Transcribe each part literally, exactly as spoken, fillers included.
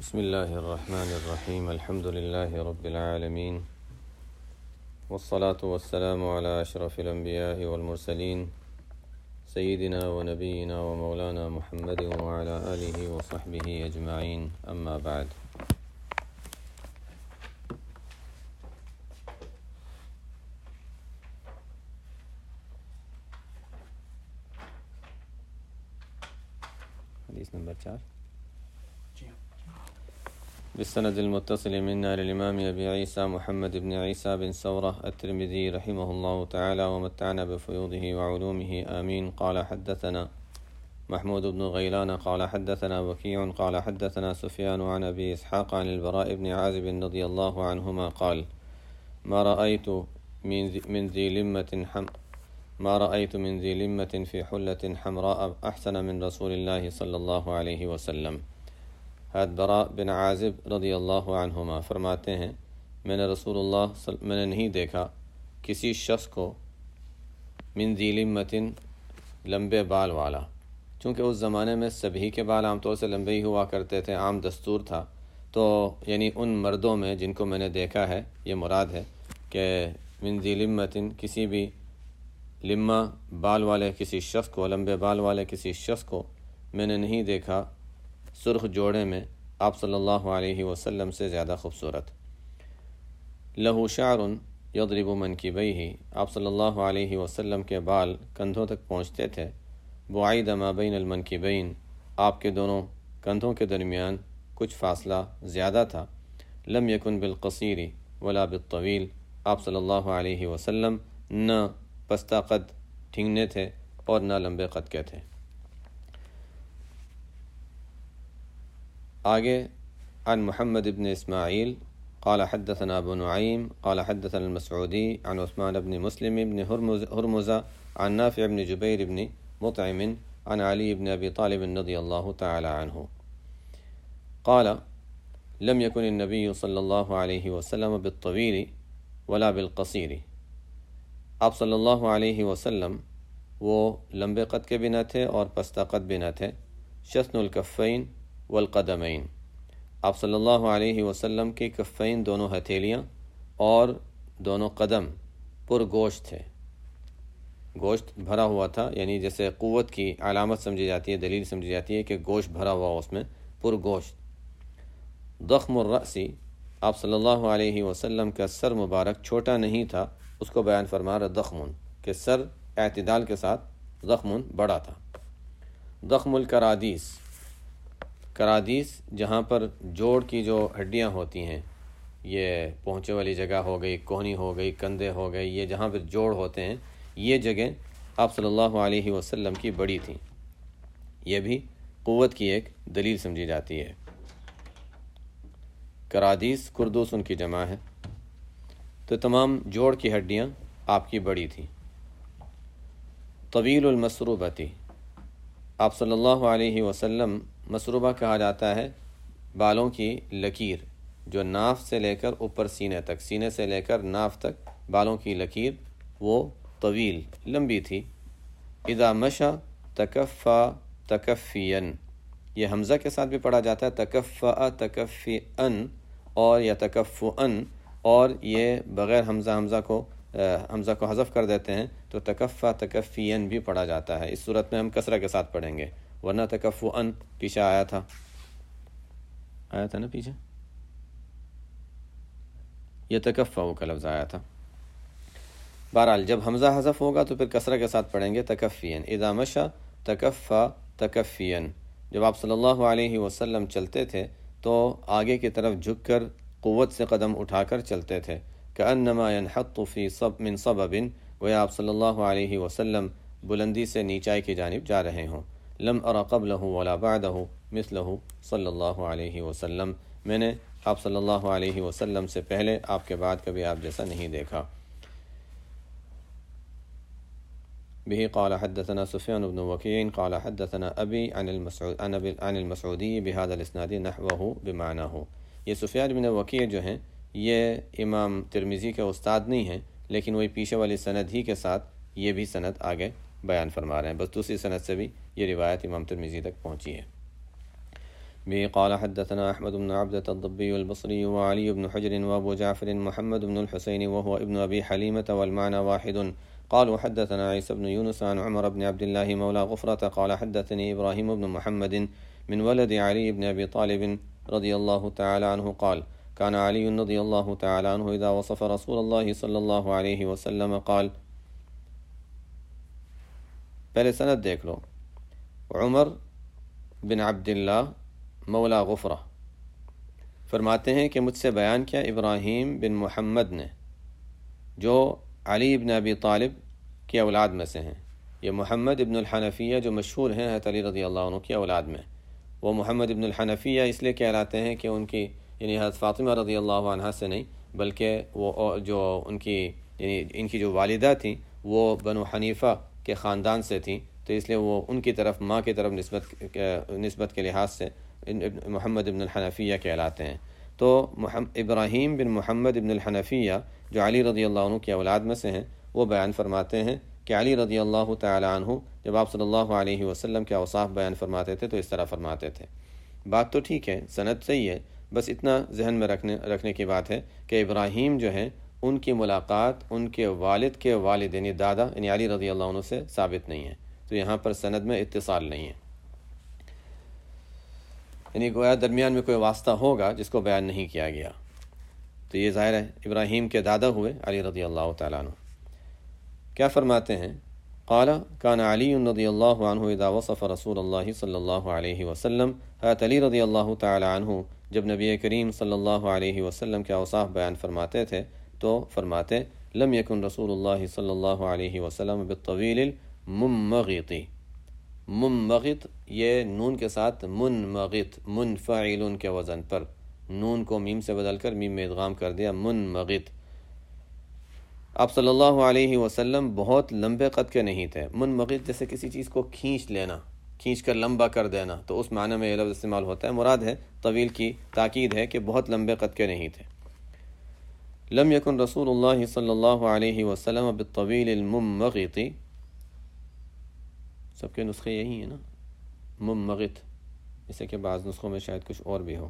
بسم الله الرحمن الرحيم الحمد لله رب العالمين والصلاة والسلام على أشرف الأنبياء والمرسلين سيدنا ونبينا ومولانا محمد وعلى آله وصحبه أجمعين أما بعد. حديث نمبر چار. بالسند المتصل منا للإمام أبي عيسى محمد بن عيسى بن ثورة الترمذي رحمه الله تعالى ومتعنا بفيوضه وعلومه آمين. قال حدثنا محمود بن غيلان قال حدثنا وكيع قال حدثنا سفيان عن أبي إسحاق عن البراء بن عازب رضي الله عنهما قال ما رأيت من ذي لمة حم ما رأيت من ذي لمة في حلة حمراء أحسن من رسول الله صلى الله عليه وسلم. حضرت براء بن عازب رضی اللہ عنہما فرماتے ہیں میں نے رسول اللہ میں نے نہیں دیکھا کسی شخص کو من ذی لمۃ لمبے بال والا، چونکہ اس زمانے میں سبھی کے بال عام طور سے لمبے ہی ہوا کرتے تھے، عام دستور تھا، تو یعنی ان مردوں میں جن کو میں نے دیکھا ہے یہ مراد ہے کہ من ذی لمۃ کسی بھی لمہ بال والے کسی شخص کو، لمبے بال والے کسی شخص کو میں نے نہیں دیکھا سرخ جوڑے میں آپ صلی اللہ علیہ وسلم سے زیادہ خوبصورت. لہو شعر یضرب منکبیہ، آپ صلی اللہ علیہ وسلم کے بال کندھوں تک پہنچتے تھے. بعید ما بین المنکبین، آپ کے دونوں کندھوں کے درمیان کچھ فاصلہ زیادہ تھا. لم یکن بالقصیر ولا بالطویل، آپ صلی اللہ علیہ وسلم نہ پستہ قد ٹھنگنے تھے اور نہ لمبے قد کے تھے. آگے عن محمد بن اسماعیل قال حدثنا ابو نعیم قال حدثنا المسعودی عن عثمان بن مسلم بن ہرمزہ عن نافع بن جبیر بن مطعم عن علی بن ابی طالب رضی اللہ تعالی عنہ قال لم يكن النبي صلی اللہ علیہ وسلم بالطویل ولا بالقصیر، آپ صلی اللہ علیہ وسلم وہ لمبے قد کے بھی نہ تھے اور پستہ قد بھی نہ تھے. شسن الکفین والقدمین، آپ صلی اللہ علیہ وسلم کی کفین دونوں ہتھیلیاں اور دونوں قدم پر گوشت تھے، گوشت بھرا ہوا تھا، یعنی جیسے قوت کی علامت سمجھی جاتی ہے، دلیل سمجھی جاتی ہے کہ گوشت بھرا ہوا اس میں پر گوشت. ضخم الرأسی، آپ صلی اللہ علیہ وسلم کا سر مبارک چھوٹا نہیں تھا، اس کو بیان فرما رہا ضخم کہ سر اعتدال کے ساتھ ضخم بڑا تھا. ضخم الکرادیس، کرادیس جہاں پر جوڑ کی جو ہڈیاں ہوتی ہیں، یہ پہنچے والی جگہ ہو گئی، کوہنی ہو گئی، کندھے ہو گئی، یہ جہاں پر جوڑ ہوتے ہیں یہ جگہ آپ صلی اللہ علیہ وسلم کی بڑی تھیں. یہ بھی قوت کی ایک دلیل سمجھی جاتی ہے. کرادیس کردوس ان کی جمع ہے، تو تمام جوڑ کی ہڈیاں آپ کی بڑی تھیں. طویل المسروبتی، آپ صلی اللہ علیہ وسلم مسروبہ کہا جاتا ہے بالوں کی لکیر جو ناف سے لے کر اوپر سینے تک، سینے سے لے کر ناف تک بالوں کی لکیر وہ طویل لمبی تھی. اذا مشى تکفا تکفین، یہ حمزہ کے ساتھ بھی پڑھا جاتا ہے تکفا تکفین اور یا تکفن، اور یہ بغیر حمزہ حمزہ کو حمزہ کو حذف کر دیتے ہیں تو تکفا تکفین بھی پڑھا جاتا ہے. اس صورت میں ہم کسرہ کے ساتھ پڑھیں گے، ورنہ تکفؤن پیچھے آیا تھا آیا تھا نا پیچھے یہ تکفؤ کا لفظ آیا تھا. بہرحال جب حمزہ حذف ہوگا تو پھر کسرہ کے ساتھ پڑھیں گے تکفین. اذا مشى تکفا تکفین، جب آپ صلی اللہ علیہ وسلم چلتے تھے تو آگے کی طرف جھک کر قوت سے قدم اٹھا کر چلتے تھے. کأنما ينحط في صب من صبب، گویا آپ صلی اللہ علیہ وسلم بلندی سے نیچائی کی جانب جا رہے ہوں. لم ارى قبله ولا بعده مثله صلی اللہ علیہ وسلم، میں نے آپ صلی اللہ علیہ وسلم سے پہلے آپ کے بعد کبھی آپ جیسا نہیں دیکھا. به قال حدثنا سفيان بن وكيع قال حدثنا ابي عن المسعود عن المسعودي بهذا الاسناد نحوه بمعناه. یہ سفیان بن وکیع جو ہیں یہ امام ترمذی کے استاد نہیں ہیں، لیکن وہی پیچھے والی سند ہی کے ساتھ یہ بھی سند آگے بیان فرما رہے ہیں، بس دوسری سند سے بھی یہ روایت امام ترمذی تک پہنچی ہے. به قال حدثنا أحمد بن عبدة الضبي البصري وعلي بن حجر وأبو جعفر محمد بن الحسين وهو ابن أبي حليمة والمعنى واحد. قالوا حدثنا عيسى بن يونس عن عمر بن عبد الله مولى غفرة قال حدثني إبراهيم بن محمد من ولد علي بن أبي طالب رضي الله تعالى عنه قال كان علي رضي الله تعالى عنه إذا وصف رسول الله صلى الله عليه وسلم قال. پہلے سند دیکھ لو. عمر بن عبداللہ مولا غفرہ فرماتے ہیں کہ مجھ سے بیان کیا ابراہیم بن محمد نے جو علی بن ابی طالب کی اولاد میں سے ہیں. یہ محمد ابن الحنفیہ جو مشہور ہیں حضرت علی رضی اللہ عنہ کی اولاد میں. وہ محمد ابن الحنفیہ اس لیے کہلاتے ہیں کہ ان کی یعنی حضرت فاطمہ رضی اللہ عنہ سے نہیں بلکہ وہ جو ان کی یعنی ان کی جو والدہ تھیں وہ بنو حنیفہ کے خاندان سے تھیں، تو اس لیے وہ ان کی طرف ماں کی طرف نسبت نسبت کے لحاظ سے محمد ابن الحنفیہ کہلاتے ہیں. تو ابراہیم بن محمد ابن الحنفیہ جو علی رضی اللہ عنہ کی اولاد میں سے ہیں وہ بیان فرماتے ہیں کہ علی رضی اللہ تعالی عنہ جب آپ صلی اللہ علیہ وسلم کے اوصاف بیان فرماتے تھے تو اس طرح فرماتے تھے. بات تو ٹھیک ہے، سند صحیح ہے، بس اتنا ذہن میں رکھنے رکھنے کی بات ہے کہ ابراہیم جو ہیں ان کی ملاقات ان کے والد کے والد یعنی دادا یعنی علی رضی اللہ عنہ سے ثابت نہیں ہے، تو یہاں پر سند میں اتصال نہیں ہے، یعنی گویا درمیان میں کوئی واسطہ ہوگا جس کو بیان نہیں کیا گیا. تو یہ ظاہر ہے ابراہیم کے دادا ہوئے علی رضی اللہ تعالیٰ عنہ. کیا فرماتے ہیں؟ قال كان علی رضی اللہ عنہ اذا وصف رسول اللہ صلی اللہ علیہ وسلم. حضرت علی رضی اللہ تعالیٰ عنہ جب نبی کریم صلی اللہ علیہ وسلم کے اوصاف بیان فرماتے تھے تو فرماتے لم یکن رسول اللہ صلی اللہ علیہ وسلم بالطویل الممغط. ممغط یہ نون کے ساتھ منمغط منفعل کے وزن پر نون کو میم سے بدل کر میم میں ادغام کر دیا منمغط. آپ صلی اللہ علیہ وسلم بہت لمبے قد کے نہیں تھے. منمغط جیسے کسی چیز کو کھینچ لینا، کھینچ کر لمبا کر دینا، تو اس معنی میں یہ لفظ استعمال ہوتا ہے. مراد ہے طویل کی تاکید ہے کہ بہت لمبے قد کے نہیں تھے. لم یکن رسول اللہ صلی اللہ علیہ وسلم بالطویل الممغط. سب کے نسخے یہی ہیں نا ممغط، اسے کہ بعض نسخوں میں شاید کچھ اور بھی ہو،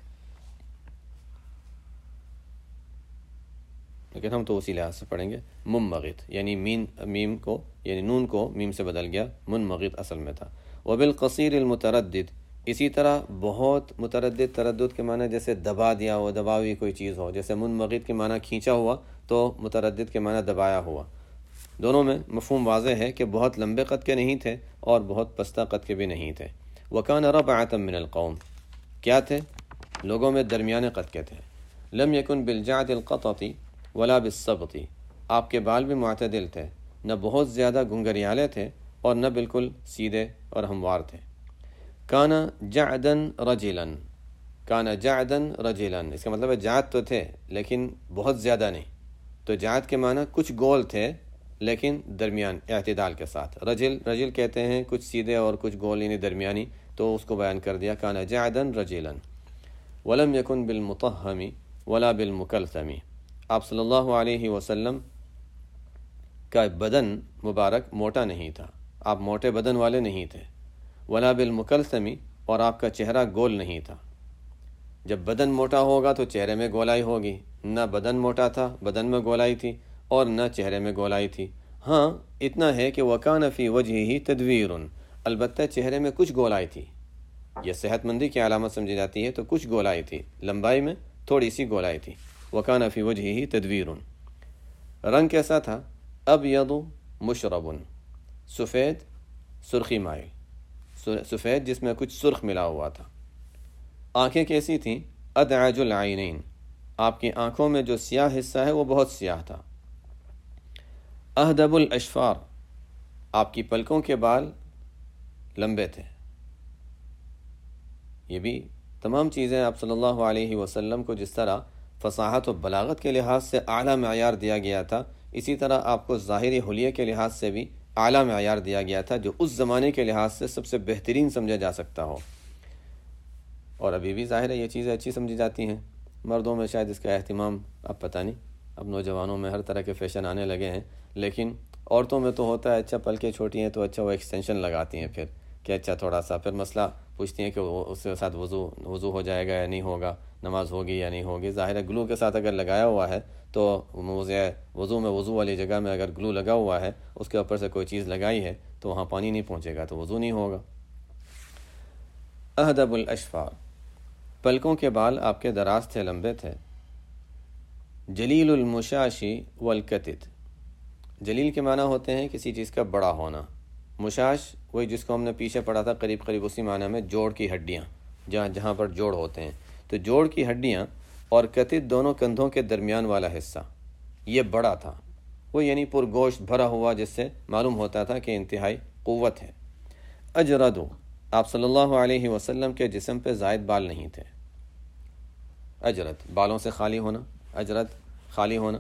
لیکن ہم تو اسی لحاظ سے پڑھیں گے ممغط یعنی مین میم کو یعنی نون کو میم سے بدل گیا، منمغط اصل میں تھا. وبالقصیر المتردد، اسی طرح بہت متردد، تردد کے معنی جیسے دبا دیا ہو، دبا ہوئی کوئی چیز ہو، جیسے منمغط کے معنی کھینچا ہوا تو متردد کے معنی دبایا ہوا. دونوں میں مفہوم واضح ہے کہ بہت لمبے قد کے نہیں تھے اور بہت پستہ قد کے بھی نہیں تھے. وکان ربعۃ من القوم، کیا تھے؟ لوگوں میں درمیانے قد کے تھے. لم یکن بالجعد القطط ولا بالسبط، آپ کے بال بھی معتدل تھے، نہ بہت زیادہ گنگریالے تھے اور نہ بالکل سیدھے اور ہموار تھے. کانا جعدن رجلن، کانا جعدن رجلن، اس کا مطلب ہے جعد تو تھے لیکن بہت زیادہ نہیں. تو جعد کے معنی کچھ گول تھے لیکن درمیان اعتدال کے ساتھ. رجل رجل کہتے ہیں کچھ سیدھے اور کچھ گول یعنی درمیانی، تو اس کو بیان کر دیا کانا جعدن رجلن. ولم یکن بالمطہم ولا بالمکلثم، آپ صلی اللہ علیہ وسلم کا بدن مبارک موٹا نہیں تھا، آپ موٹے بدن والے نہیں تھے. ولا بالمکلثم، اور آپ کا چہرہ گول نہیں تھا. جب بدن موٹا ہوگا تو چہرے میں گولائی ہوگی، نہ بدن موٹا تھا بدن میں گولائی تھی اور نہ چہرے میں گولائی تھی. ہاں اتنا ہے کہ وکان فی وجہہ تدویر، البتہ چہرے میں کچھ گولائی تھی. یہ صحت مندی کی علامت سمجھی جاتی ہے، تو کچھ گولائی تھی، لمبائی میں تھوڑی سی گولائی تھی. وکان فی وجہہ تدویر. رنگ کیسا تھا؟ ابیض مشرب، سفید سرخی مائل، سفید جس میں کچھ سرخ ملا ہوا تھا. آنکھیں کیسی تھیں؟ ادعج العینین، آپ کی آنکھوں میں جو سیاہ حصہ ہے وہ بہت سیاہ تھا. اہدب الاشفار، آپ کی پلکوں کے بال لمبے تھے. یہ بھی تمام چیزیں آپ صلی اللہ علیہ وسلم کو جس طرح فصاحت و بلاغت کے لحاظ سے اعلیٰ معیار دیا گیا تھا، اسی طرح آپ کو ظاہری حلیے کے لحاظ سے بھی اعلیٰ معیار دیا گیا تھا جو اس زمانے کے لحاظ سے سب سے بہترین سمجھا جا سکتا ہو. اور ابھی بھی ظاہر ہے یہ چیزیں اچھی سمجھی جاتی ہیں. مردوں میں شاید اس کا اہتمام اب پتہ نہیں، اب نوجوانوں میں ہر طرح کے فیشن آنے لگے ہیں، لیکن عورتوں میں تو ہوتا ہے اچھا پلکیں چھوٹی ہیں تو اچھا وہ ایکسٹینشن لگاتی ہیں پھر کہ اچھا تھوڑا سا، پھر مسئلہ پوچھتی ہیں کہ اس کے ساتھ وضو وضو ہو جائے گا یا نہیں ہوگا، نماز ہوگی یا نہیں ہوگی۔ ظاہر ہے گلو کے ساتھ اگر لگایا ہوا ہے تو موضع وضو میں، وضو والی جگہ میں اگر گلو لگا ہوا ہے، اس کے اوپر سے کوئی چیز لگائی ہے تو وہاں پانی نہیں پہنچے گا تو وضو نہیں ہوگا۔ اہدب الاشفار، پلکوں کے بال آپ کے دراز تھے، لمبے تھے۔ جلیل المشاشی والکتت، جلیل کے معنی ہوتے ہیں کسی چیز کا بڑا ہونا، مشاش وہی جس کو ہم نے پیچھے پڑھا تھا قریب قریب اسی معنی میں، جوڑ کی ہڈیاں، جہاں جہاں پر جوڑ ہوتے ہیں، تو جوڑ کی ہڈیاں، اور کتت دونوں کندھوں کے درمیان والا حصہ، یہ بڑا تھا، وہ یعنی پرگوشت بھرا ہوا، جس سے معلوم ہوتا تھا کہ انتہائی قوت ہے۔ اجردو، آپ صلی اللہ علیہ وسلم کے جسم پہ زائد بال نہیں تھے۔ اجرد، بالوں سے خالی ہونا، اجرد خالی ہونا۔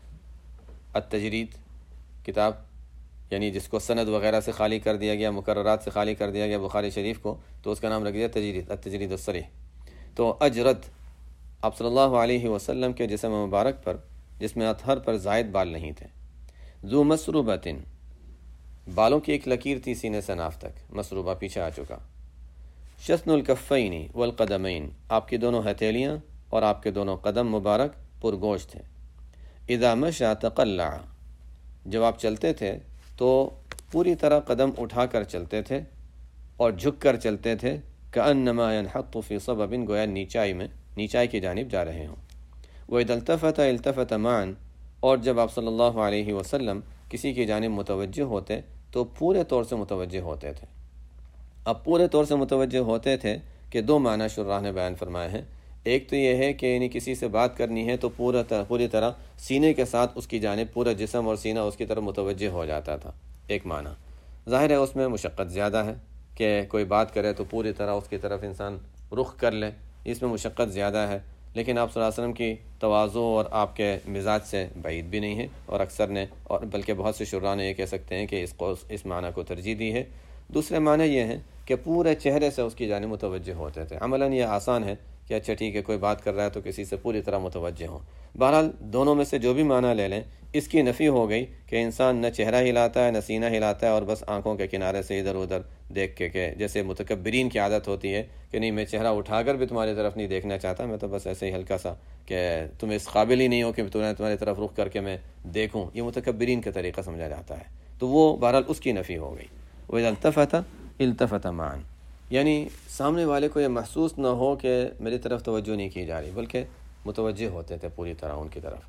التجرید کتاب یعنی جس کو سند وغیرہ سے خالی کر دیا گیا، مقررات سے خالی کر دیا گیا بخاری شریف کو، تو اس کا نام رکھ دیا تجرید، التجرید الصریح۔ تو اجرد، آپ صلی اللہ علیہ وسلم کے جسم مبارک پر، جس میں اطہر پر زائد بال نہیں تھے۔ ذو مسروبتن، بالوں کی ایک لکیر تھی سینے سے ناف تک، مسروبہ پیچھے آ چکا۔ شسن الکفین والقدمین، آپ کی دونوں ہتھیلیاں اور آپ کے دونوں قدم مبارک پرگوشت تھے۔ اذا مشى تقلع، جب آپ چلتے تھے تو پوری طرح قدم اٹھا کر چلتے تھے اور جھک کر چلتے تھے، کأنما ينحط في صبب، گویا نیچائی میں، نیچائی کی جانب جا رہے ہوں۔ وإذا التفت التفت معا، اور جب آپ صلی اللہ علیہ وسلم کسی کی جانب متوجہ ہوتے تو پورے طور سے متوجہ ہوتے تھے۔ اب پورے طور سے متوجہ ہوتے تھے کہ دو معنی شراح نے بیان فرمائے ہیں۔ ایک تو یہ ہے کہ یعنی کسی سے بات کرنی ہے تو پورا طرح پوری طرح سینے کے ساتھ اس کی جانب پورا جسم اور سینہ اس کی طرف متوجہ ہو جاتا تھا، ایک معنی۔ ظاہر ہے اس میں مشقت زیادہ ہے کہ کوئی بات کرے تو پوری طرح اس کی طرف انسان رخ کر لے، اس میں مشقت زیادہ ہے، لیکن آپ صلی اللہ علیہ وسلم کی تواضع اور آپ کے مزاج سے بعید بھی نہیں ہے، اور اکثر نے اور بلکہ بہت سے شراح نے یہ کہہ سکتے ہیں کہ اس کو اس معنی کو ترجیح دی ہے۔ دوسرے معنی یہ ہے کہ پورے چہرے سے اس کی جانب متوجہ ہوتے تھے۔ عملاً یہ آسان ہے کہ اچھا ٹھیک ہے کوئی بات کر رہا ہے تو کسی سے پوری طرح متوجہ ہوں۔ بہرحال دونوں میں سے جو بھی معنی لے لیں، اس کی نفی ہو گئی کہ انسان نہ چہرہ ہلاتا ہے نہ سینہ ہلاتا ہے، اور بس آنکھوں کے کنارے سے ادھر ادھر دیکھ کے کہ جیسے متکبرین کی عادت ہوتی ہے کہ نہیں میں چہرہ اٹھا کر بھی تمہاری طرف نہیں دیکھنا چاہتا، میں تو بس ایسے ہی ہلکا سا کہ تم اس قابل ہی نہیں ہو کہ تمہیں تمہاری طرف رخ کر کے میں دیکھوں، یہ متکبرین کا طریقہ سمجھا جاتا ہے۔ تو وہ بہرحال اس کی نفی ہو گئی۔ وَإِذَا الْتَفَتَ الْتَفَتَ مَعًا، یعنی سامنے والے کو یہ محسوس نہ ہو کہ میری طرف توجہ نہیں کی جا رہی، بلکہ متوجہ ہوتے تھے پوری طرح ان کی طرف۔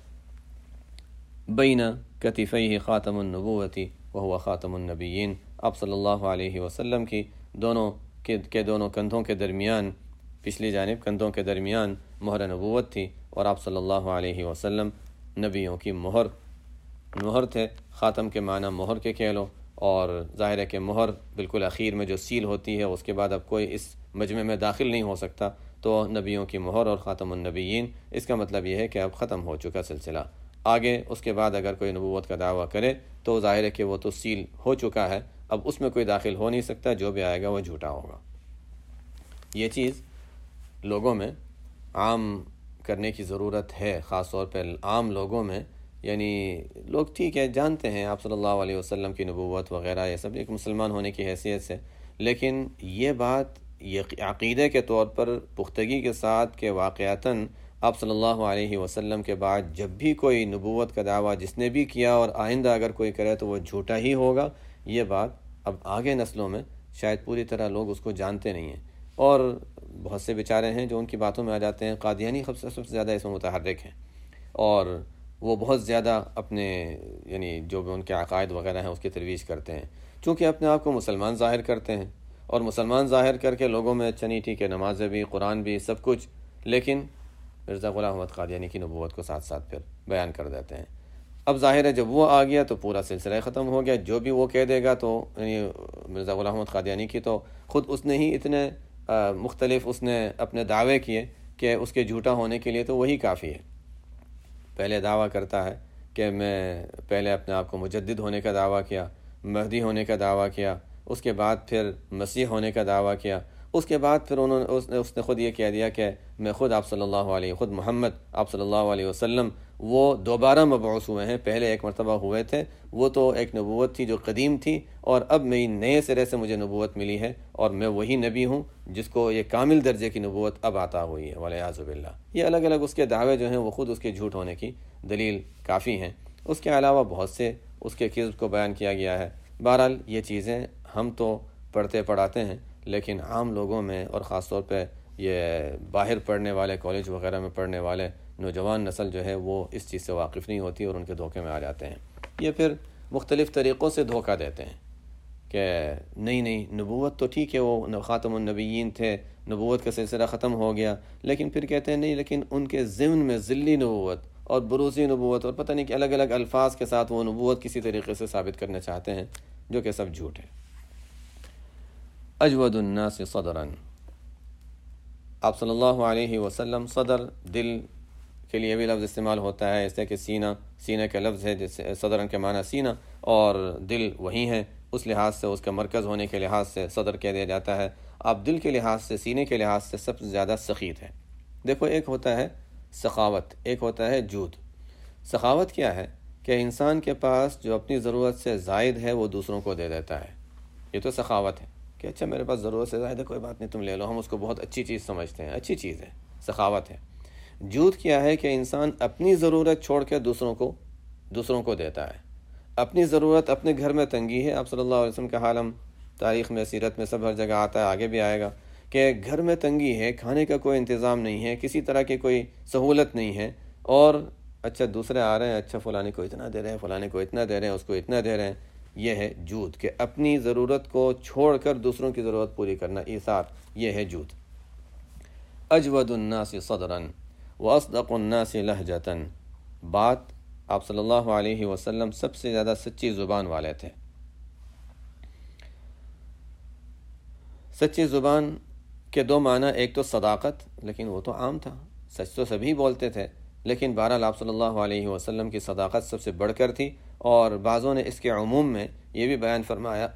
بین کتفیہ خاتم النبوۃ وہو خاتم النبیین، آپ صلی اللہ علیہ وسلم کی دونوں کے کے دونوں کندھوں کے درمیان، پچھلی جانب کندھوں کے درمیان مہر نبوت تھی، اور آپ صلی اللہ علیہ وسلم نبیوں کی مہر مہر تھے۔ خاتم کے معنی مہر کے کہہ لو، اور ظاہر ہے کہ مہر بالکل اخیر میں جو سیل ہوتی ہے اس کے بعد اب کوئی اس مجمع میں داخل نہیں ہو سکتا، تو نبیوں کی مہر اور خاتم النبیین، اس کا مطلب یہ ہے کہ اب ختم ہو چکا سلسلہ۔ آگے اس کے بعد اگر کوئی نبوت کا دعویٰ کرے تو ظاہر ہے کہ وہ تو سیل ہو چکا ہے، اب اس میں کوئی داخل ہو نہیں سکتا، جو بھی آئے گا وہ جھوٹا ہوگا۔ یہ چیز لوگوں میں عام کرنے کی ضرورت ہے، خاص طور پہ عام لوگوں میں، یعنی لوگ ٹھیک ہے جانتے ہیں آپ صلی اللہ علیہ وسلم کی نبوت وغیرہ، یہ سب ایک مسلمان ہونے کی حیثیت سے، لیکن یہ بات یہ عقیدے کے طور پر پختگی کے ساتھ کہ واقعتاً آپ صلی اللہ علیہ وسلم کے بعد جب بھی کوئی نبوت کا دعویٰ جس نے بھی کیا اور آئندہ اگر کوئی کرے تو وہ جھوٹا ہی ہوگا، یہ بات اب آگے نسلوں میں شاید پوری طرح لوگ اس کو جانتے نہیں ہیں، اور بہت سے بیچارے ہیں جو ان کی باتوں میں آ جاتے ہیں۔ قادیانی سب سے سب سے زیادہ اس میں متحرک ہیں، اور وہ بہت زیادہ اپنے یعنی جو بھی ان کے عقائد وغیرہ ہیں اس کی ترویج کرتے ہیں، چونکہ اپنے آپ کو مسلمان ظاہر کرتے ہیں، اور مسلمان ظاہر کر کے لوگوں میں اچھا نہیں ٹھیک ہے نمازیں بھی، قرآن بھی، سب کچھ، لیکن مرزا غلام احمد قادیانی کی نبوت کو ساتھ ساتھ پھر بیان کر دیتے ہیں۔ اب ظاہر ہے جب وہ آ گیا تو پورا سلسلہ ختم ہو گیا، جو بھی وہ کہہ دے گا تو یعنی مرزا غلام احمد قادیانی کی تو خود اس نے ہی اتنے مختلف اس نے اپنے دعوے کیے کہ اس کے جھوٹا ہونے کے لیے تو وہی کافی ہے۔ پہلے دعویٰ کرتا ہے کہ میں پہلے اپنے آپ کو مجدد ہونے کا دعویٰ کیا، مہدی ہونے کا دعویٰ کیا، اس کے بعد پھر مسیح ہونے کا دعویٰ کیا، اس کے بعد پھر انہوں نے اس نے اس نے خود یہ کہہ دیا کہ میں خود آپ صلی اللہ علیہ خود محمد آپ صلی اللہ علیہ وسلم وہ دوبارہ مبعوث ہوئے ہیں، پہلے ایک مرتبہ ہوئے تھے، وہ تو ایک نبوت تھی جو قدیم تھی، اور اب میں نئے سرے سے مجھے نبوت ملی ہے، اور میں وہی نبی ہوں جس کو یہ کامل درجے کی نبوت اب عطا ہوئی ہے، والعیاذ باللہ۔ یہ الگ الگ اس کے دعوے جو ہیں وہ خود اس کے جھوٹ ہونے کی دلیل کافی ہیں۔ اس کے علاوہ بہت سے اس کے کذب کو بیان کیا گیا ہے۔ بہرحال یہ چیزیں ہم تو پڑھتے پڑھاتے ہیں، لیکن عام لوگوں میں اور خاص طور پہ یہ باہر پڑھنے والے، کالج وغیرہ میں پڑھنے والے نوجوان نسل جو ہے وہ اس چیز سے واقف نہیں ہوتی اور ان کے دھوکے میں آ جاتے ہیں۔ یہ پھر مختلف طریقوں سے دھوکہ دیتے ہیں کہ نہیں نہیں نبوت تو ٹھیک ہے، وہ خاتم النبیین تھے، نبوت کا سلسلہ ختم ہو گیا، لیکن پھر کہتے ہیں نہیں، لیکن ان کے ضمن میں ذلی نبوت اور بروزی نبوت اور پتہ نہیں کہ الگ الگ الفاظ کے ساتھ وہ نبوت کسی طریقے سے ثابت کرنا چاہتے ہیں، جو کہ سب جھوٹ ہے۔ اجود الناس صدرا، آپ صلی اللہ علیہ وسلم صدر دل کے لیے بھی لفظ استعمال ہوتا ہے، اس طرح کہ سینہ، سینہ کا لفظ ہے جیسے صدرن کے معنی سینہ، اور دل وہی ہے، اس لحاظ سے اس کا مرکز ہونے کے لحاظ سے صدر کہہ دیا جاتا ہے۔ آپ دل کے لحاظ سے، سینے کے لحاظ سے سب سے زیادہ سخیت ہے۔ دیکھو، ایک ہوتا ہے سخاوت، ایک ہوتا ہے جود۔ سخاوت کیا ہے کہ انسان کے پاس جو اپنی ضرورت سے زائد ہے وہ دوسروں کو دے دیتا ہے، یہ تو سخاوت ہے کہ اچھا میرے پاس ضرورت سے زائد ہے، کوئی بات نہیں تم لے لو، ہم اس کو بہت اچھی چیز سمجھتے ہیں، اچھی چیز ہے، سخاوت ہے۔ جود کیا ہے کہ انسان اپنی ضرورت چھوڑ کے دوسروں کو دوسروں کو دیتا ہے۔ اپنی ضرورت، اپنے گھر میں تنگی ہے، آپ صلی اللہ علیہ وسلم کا حال ہم تاریخ میں، سیرت میں سب ہر جگہ آتا ہے، آگے بھی آئے گا کہ گھر میں تنگی ہے، کھانے کا کوئی انتظام نہیں ہے، کسی طرح کی کوئی سہولت نہیں ہے، اور اچھا دوسرے آ رہے ہیں، اچھا فلانے کو اتنا دے رہے ہیں، فلانے کو اتنا دے رہے ہیں، اس کو اتنا دے رہے ہیں۔ یہ ہے جود، کہ اپنی ضرورت کو چھوڑ کر دوسروں کی ضرورت پوری کرنا، ایثار، یہ ہے جود۔ اجود الناس صدرا واصدق الناس لہجتا، بات آپ صلی اللہ علیہ وسلم سب سے زیادہ سچی زبان والے تھے۔ سچی زبان کے دو معنی، ایک تو صداقت، لیکن وہ تو عام تھا، سچ تو سبھی بولتے تھے، لیکن بہرحال آپ صلی اللہ علیہ وسلم کی صداقت سب سے بڑھ کر تھی، اور بعضوں نے اس کے عموم میں یہ بھی بیان فرمایا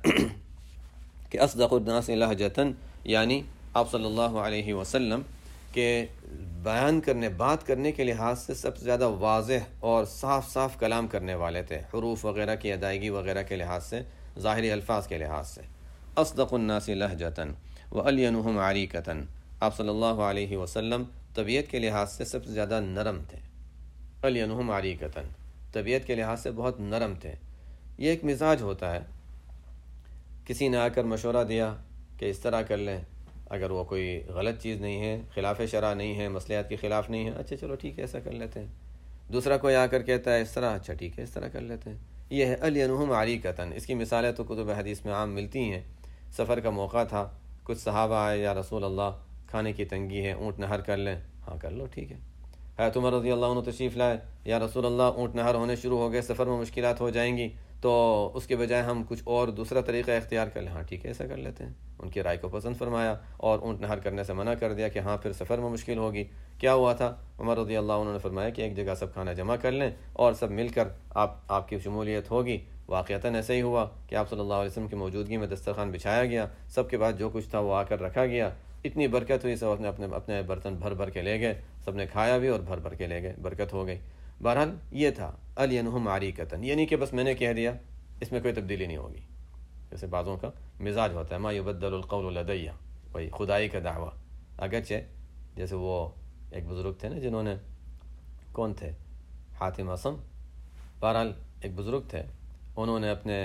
کہ اصدق الناس لہجتا، یعنی آپ صلی اللہ علیہ وسلم کے بیان کرنے، بات کرنے کے لحاظ سے سب سے زیادہ واضح اور صاف صاف کلام کرنے والے تھے، حروف وغیرہ کی ادائیگی وغیرہ کے لحاظ سے، ظاہری الفاظ کے لحاظ سے۔ اصدق الناس لہجتا والینہم عریکتا، آپ صلی اللہ علیہ وسلم طبیعت کے لحاظ سے سب سے زیادہ نرم تھے۔ الینہم عریکتا، طبیعت کے لحاظ سے بہت نرم تھے۔ یہ ایک مزاج ہوتا ہے، کسی نے آ کر مشورہ دیا کہ اس طرح کر لیں، اگر وہ کوئی غلط چیز نہیں ہے، خلاف شرع نہیں ہے، مصلحت کے خلاف نہیں ہے، اچھا چلو ٹھیک ہے ایسا کر لیتے ہیں۔ دوسرا کوئی آ کر کہتا ہے اس طرح، اچھا ٹھیک ہے اس طرح کر لیتے ہیں۔ یہ ہے الینہم عریکتا۔ اس کی مثالیں تو کتب حدیث میں عام ملتی ہیں۔ سفر کا موقع تھا، کچھ صحابہ آئے، یا رسول اللہ کھانے کی تنگی ہے، اونٹ نہر کر لیں، ہاں کر لو ٹھیک ہے۔ حضرت عمر رضی اللہ عنہ تشریف لائے، یا رسول اللہ اونٹ نہر ہونے شروع ہو گئے، سفر میں مشکلات ہو جائیں گی، تو اس کے بجائے ہم کچھ اور دوسرا طریقہ اختیار کر لیں، ہاں ٹھیک ہے ایسا کر لیتے ہیں۔ ان کی رائے کو پسند فرمایا اور اونٹ نہر کرنے سے منع کر دیا کہ ہاں پھر سفر میں مشکل ہوگی۔ کیا ہوا تھا؟ عمر رضی اللہ عنہ نے فرمایا کہ ایک جگہ سب کھانا جمع کر لیں اور سب مل کر آپ آپ کی شمولیت ہوگی۔ واقعتاً ایسا ہی ہوا کہ آپ صلی اللہ علیہ وسلم کی موجودگی میں دسترخوان بچھایا گیا، سب کے بعد جو کچھ تھا وہ آ کر رکھا گیا، اتنی برکت ہوئی، سب اپنے اپنے اپنے برتن بھر بھر کے لے گئے، سب نے کھایا بھی اور بھر بھر کے لے گئے، برکت ہو گئی۔ بہرحال یہ تھا الینہم عریکتا، یہ نہیں کہ بس میں نے کہہ دیا، اس میں کوئی تبدیلی نہیں ہوگی، جیسے بعضوں کا مزاج ہوتا ہے، ما یبدل القول لدی، وہی خدائی کا دعویٰ۔ اگرچہ جیسے وہ ایک بزرگ تھے نا، جنہوں نے، کون تھے، حاتم اصم، بہرحال ایک بزرگ تھے، انہوں نے اپنے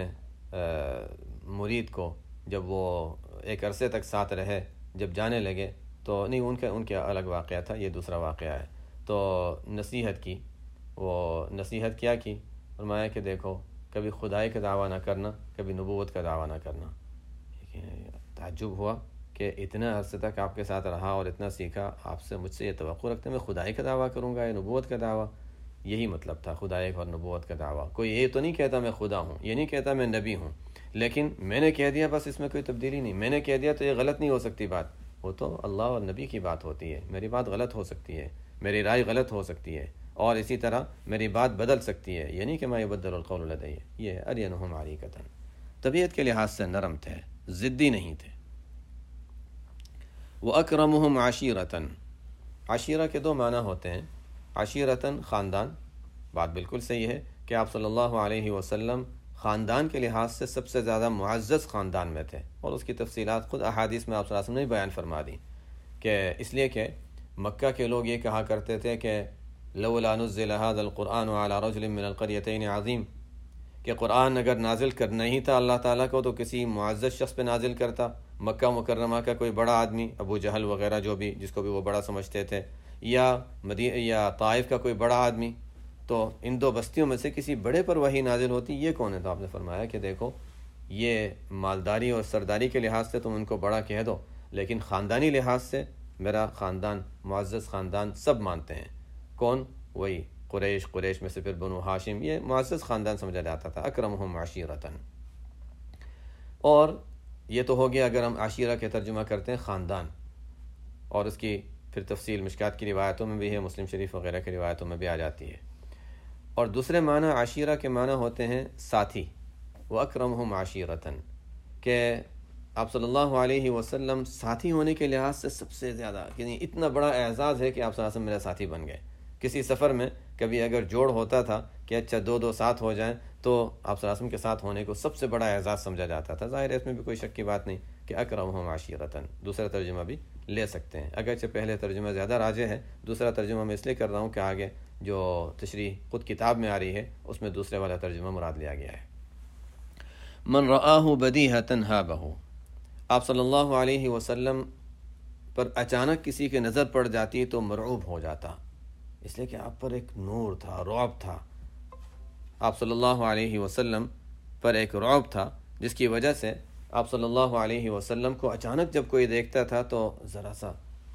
مرید کو جب وہ ایک عرصے تک ساتھ رہے، جب جانے لگے تو نہیں، ان کا ان کا الگ واقعہ تھا، یہ دوسرا واقعہ ہے، تو نصیحت کی، وہ نصیحت کیا کی، فرمایا کہ دیکھو کبھی خدائی کا دعویٰ نہ کرنا، کبھی نبوت کا دعویٰ نہ کرنا۔ تعجب ہوا کہ اتنا عرصے تک آپ کے ساتھ رہا اور اتنا سیکھا، آپ سے مجھ سے یہ توقع رکھتے میں خدائی کا دعویٰ کروں گا یا نبوت کا دعویٰ؟ یہی مطلب تھا خدائی اور نبوت کا دعویٰ۔ کوئی یہ تو نہیں کہتا میں خدا ہوں، یہ نہیں کہتا میں نبی ہوں، لیکن میں نے کہہ دیا بس، اس میں کوئی تبدیلی نہیں، میں نے کہہ دیا تو یہ غلط نہیں ہو سکتی بات، وہ تو اللہ اور نبی کی بات ہوتی ہے، میری بات غلط ہو سکتی ہے، میری رائے غلط ہو سکتی ہے، اور اسی طرح میری بات بدل سکتی ہے، یہ نہیں کہ ما یبدل القول لدی۔ یہ الینہم عریکتا، طبیعت کے لحاظ سے نرم تھے، ضدی نہیں تھے۔ وَأَكْرَمُهُمْ عَشِيرَةً، عشیرہ کے دو معنی ہوتے ہیں، عشیرتاً خاندان، بات بالکل صحیح ہے کہ آپ صلی اللہ علیہ وسلم خاندان کے لحاظ سے سب سے زیادہ معزز خاندان میں تھے، اور اس کی تفصیلات خود احادیث میں آپ صلی اللہ علیہ وسلم نے بیان فرما دی، کہ اس لیے کہ مکہ کے لوگ یہ کہا کرتے تھے کہ لولا نزل هذا القرآن على رجل من القريتين عظیم، کہ قرآن اگر نازل کرنا ہی تھا اللہ تعالیٰ کو تو کسی معزز شخص پہ نازل کرتا، مکہ مکرمہ کا کوئی بڑا آدمی، ابو جہل وغیرہ جو بھی جس کو بھی وہ بڑا سمجھتے تھے، یا مدینہ یا طائف کا کوئی بڑا آدمی، تو ان دو بستیوں میں سے کسی بڑے پر وحی نازل ہوتی، یہ کون ہے؟ تو آپ نے فرمایا کہ دیکھو یہ مالداری اور سرداری کے لحاظ سے تم ان کو بڑا کہہ دو، لیکن خاندانی لحاظ سے میرا خاندان معزز خاندان سب مانتے ہیں، کون؟ وہی قریش، قریش میں سے پھر بنو ہاشم، یہ معزز خاندان سمجھا جاتا تھا، اکرمہم عشیرتاً۔ اور یہ تو ہو گیا اگر ہم عشیرہ کے ترجمہ کرتے ہیں خاندان، اور اس کی پھر تفصیل مشکات کی روایتوں میں بھی ہے، مسلم شریف وغیرہ کی روایتوں میں بھی آ جاتی ہے۔ اور دوسرے معنی عشیرہ کے معنی ہوتے ہیں ساتھی، وَأَكْرَمْهُمْ عَشِيرَةً، کہ آپ صلی اللہ علیہ وسلم ساتھی ہونے کے لحاظ سے سب سے زیادہ، یعنی اتنا بڑا اعزاز ہے کہ آپ صلی اللہ علیہ وسلم میرے ساتھی بن گئے۔ کسی سفر میں کبھی اگر جوڑ ہوتا تھا کہ اچھا دو دو ساتھ ہو جائیں تو آپ صلی اللہ علیہ وسلم کے ساتھ ہونے کو سب سے بڑا اعزاز سمجھا جاتا تھا۔ ظاہر ہے اس میں بھی کوئی شک کی بات نہیں کہ اکرمہم عشیرتاً دوسرا ترجمہ بھی لے سکتے ہیں، اگرچہ پہلے ترجمہ زیادہ راجح ہے، دوسرا ترجمہ میں اس لیے کر رہا ہوں کہ آگے جو تشریح خود کتاب میں آ رہی ہے اس میں دوسرے والا ترجمہ مراد لیا گیا ہے۔ من رآہ بدیہۃ ہابہ، آپ صلی اللہ علیہ وسلم پر اچانک کسی کی نظر پڑ جاتی تو مرعوب ہو جاتا، اس لیے کہ آپ پر ایک نور تھا، رعب تھا، آپ صلی اللہ علیہ وسلم پر ایک رعب تھا، جس کی وجہ سے آپ صلی اللہ علیہ وسلم کو اچانک جب کوئی دیکھتا تھا تو ذرا سا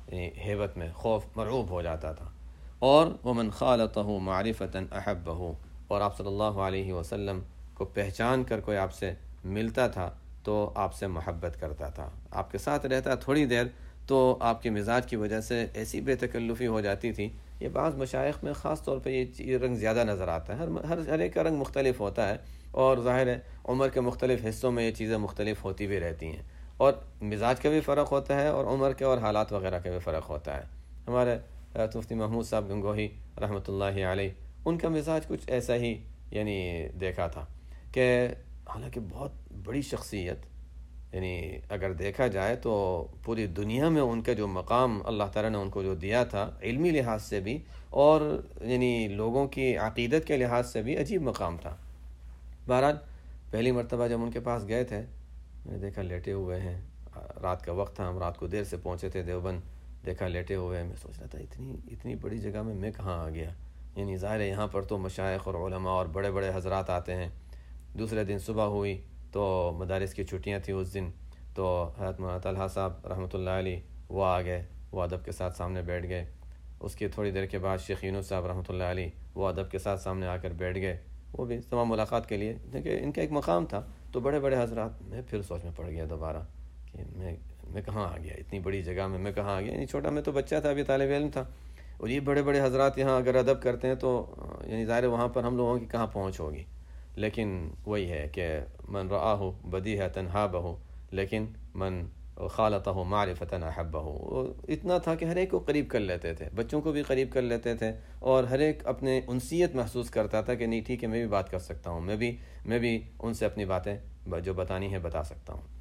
ہیبت میں خوف مرعوب ہو جاتا تھا۔ اور ومن خالطہ معرفۃ احبہ، اور آپ صلی اللہ علیہ وسلم کو پہچان کر کوئی آپ سے ملتا تھا تو آپ سے محبت کرتا تھا، آپ کے ساتھ رہتا تھوڑی دیر تو آپ کے مزاج کی وجہ سے ایسی بے تکلفی ہو جاتی تھی۔ یہ بعض مشائخ میں خاص طور پہ یہ رنگ زیادہ نظر آتا ہے، ہر ہر ہر ایک کا رنگ مختلف ہوتا ہے، اور ظاہر ہے عمر کے مختلف حصوں میں یہ چیزیں مختلف ہوتی بھی رہتی ہیں، اور مزاج کا بھی فرق ہوتا ہے اور عمر کے اور حالات وغیرہ کا بھی فرق ہوتا ہے۔ ہمارے مفتی محمود صاحب گنگوہی رحمۃ اللہ علیہ، ان کا مزاج کچھ ایسا ہی یعنی دیکھا تھا کہ حالانکہ بہت بڑی شخصیت، یعنی اگر دیکھا جائے تو پوری دنیا میں ان کا جو مقام اللہ تعالیٰ نے ان کو جو دیا تھا علمی لحاظ سے بھی اور یعنی لوگوں کی عقیدت کے لحاظ سے بھی عجیب مقام تھا۔ بہرحال پہلی مرتبہ جب ان کے پاس گئے تھے، میں نے دیکھا لیٹے ہوئے ہیں، رات کا وقت تھا، ہم رات کو دیر سے پہنچے تھے دیوبند، دیکھا لیٹے ہوئے ہیں، میں سوچ رہا تھا اتنی اتنی بڑی جگہ میں میں کہاں آ گیا، یعنی ظاہر ہے یہاں پر تو مشائخ اور علماء اور بڑے بڑے حضرات آتے ہیں۔ دوسرے دن صبح ہوئی تو مدارس کی چھٹیاں تھیں اس دن، تو حضرت مولانا طلحہ صاحب رحمۃ اللہ علیہ وہ آ گئے، وہ ادب کے ساتھ سامنے بیٹھ گئے۔ اس کی تھوڑی دیر کے بعد شیخ یونس صاحب رحمۃ اللہ علیہ وہ ادب کے ساتھ سامنے آ کر بیٹھ گئے، وہ بھی تمام ملاقات کے لیے، کیونکہ ان کا ایک مقام تھا۔ تو بڑے بڑے حضرات، میں پھر سوچ میں پڑ گیا دوبارہ کہ میں میں کہاں آ گیا، اتنی بڑی جگہ میں میں کہاں آ گیا، یعنی چھوٹا میں تو بچہ تھا، ابھی طالب علم تھا، اور یہ بڑے بڑے حضرات یہاں اگر ادب کرتے ہیں تو یعنی ظاہر وہاں پر ہم لوگوں کی کہاں پہنچ ہوگی۔ لیکن وہی ہے کہ من رآہ بدیہۃ ہابہ، لیکن من خالطہ معرفۃ احبہ، اتنا تھا کہ ہر ایک کو قریب کر لیتے تھے، بچوں کو بھی قریب کر لیتے تھے، اور ہر ایک اپنے انسیت محسوس کرتا تھا کہ نہیں ٹھیک ہے میں بھی بات کر سکتا ہوں، میں بھی میں بھی ان سے اپنی باتیں جو بتانی ہے بتا سکتا ہوں۔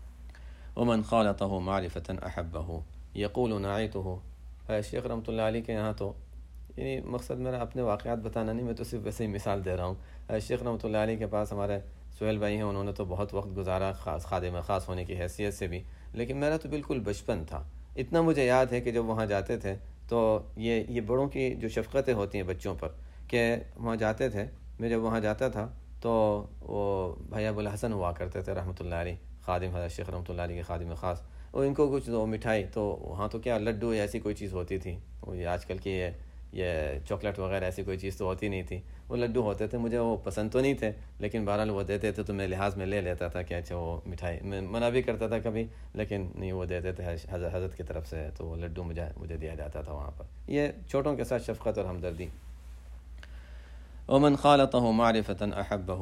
ومن خالطہ معرفۃ احبہ یقول نعیتہ، شیخ رحمۃ اللہ علیہ کے یہاں تو یعنی مقصد میرا اپنے واقعات بتانا نہیں، میں تو صرف ویسے ہی مثال دے رہا ہوں۔ شیخ رحمۃ اللہ علیہ کے پاس ہمارے سہیل بھائی ہیں، انہوں نے تو بہت وقت گزارا خاص خادم خاص ہونے کی حیثیت سے بھی، لیکن میرا تو بالکل بچپن تھا۔ اتنا مجھے یاد ہے کہ جب وہاں جاتے تھے تو یہ یہ بڑوں کی جو شفقتیں ہوتی ہیں بچوں پر، کہ وہاں جاتے تھے، میں جب وہاں جاتا تھا تو وہ بھائی ابو الحسن ہوا کرتے تھے رحمۃ اللہ علیہ، خادم حضرت شیخ رحمۃ اللہ علیہ کے خادم خاص، اور ان کو کچھ وہ مٹھائی، تو وہاں تو کیا لڈو ایسی کوئی چیز ہوتی تھی، وہ یہ آج کل کی یہ یہ چاکلیٹ وغیرہ ایسی کوئی چیز تو ہوتی نہیں تھی، وہ لڈو ہوتے تھے، مجھے وہ پسند تو نہیں تھے، لیکن بہرحال وہ دیتے تھے تو میں لحاظ میں لے لیتا تھا کہ اچھا وہ مٹھائی، میں منع بھی کرتا تھا کبھی، لیکن نہیں وہ دیتے تھے حضرت حضرت کی طرف سے، تو وہ لڈو مجھے مجھے دیا جاتا تھا وہاں پر، یہ چھوٹوں کے ساتھ شفقت اور ہمدردی۔ ومن خالطہ معرفۃ احبہ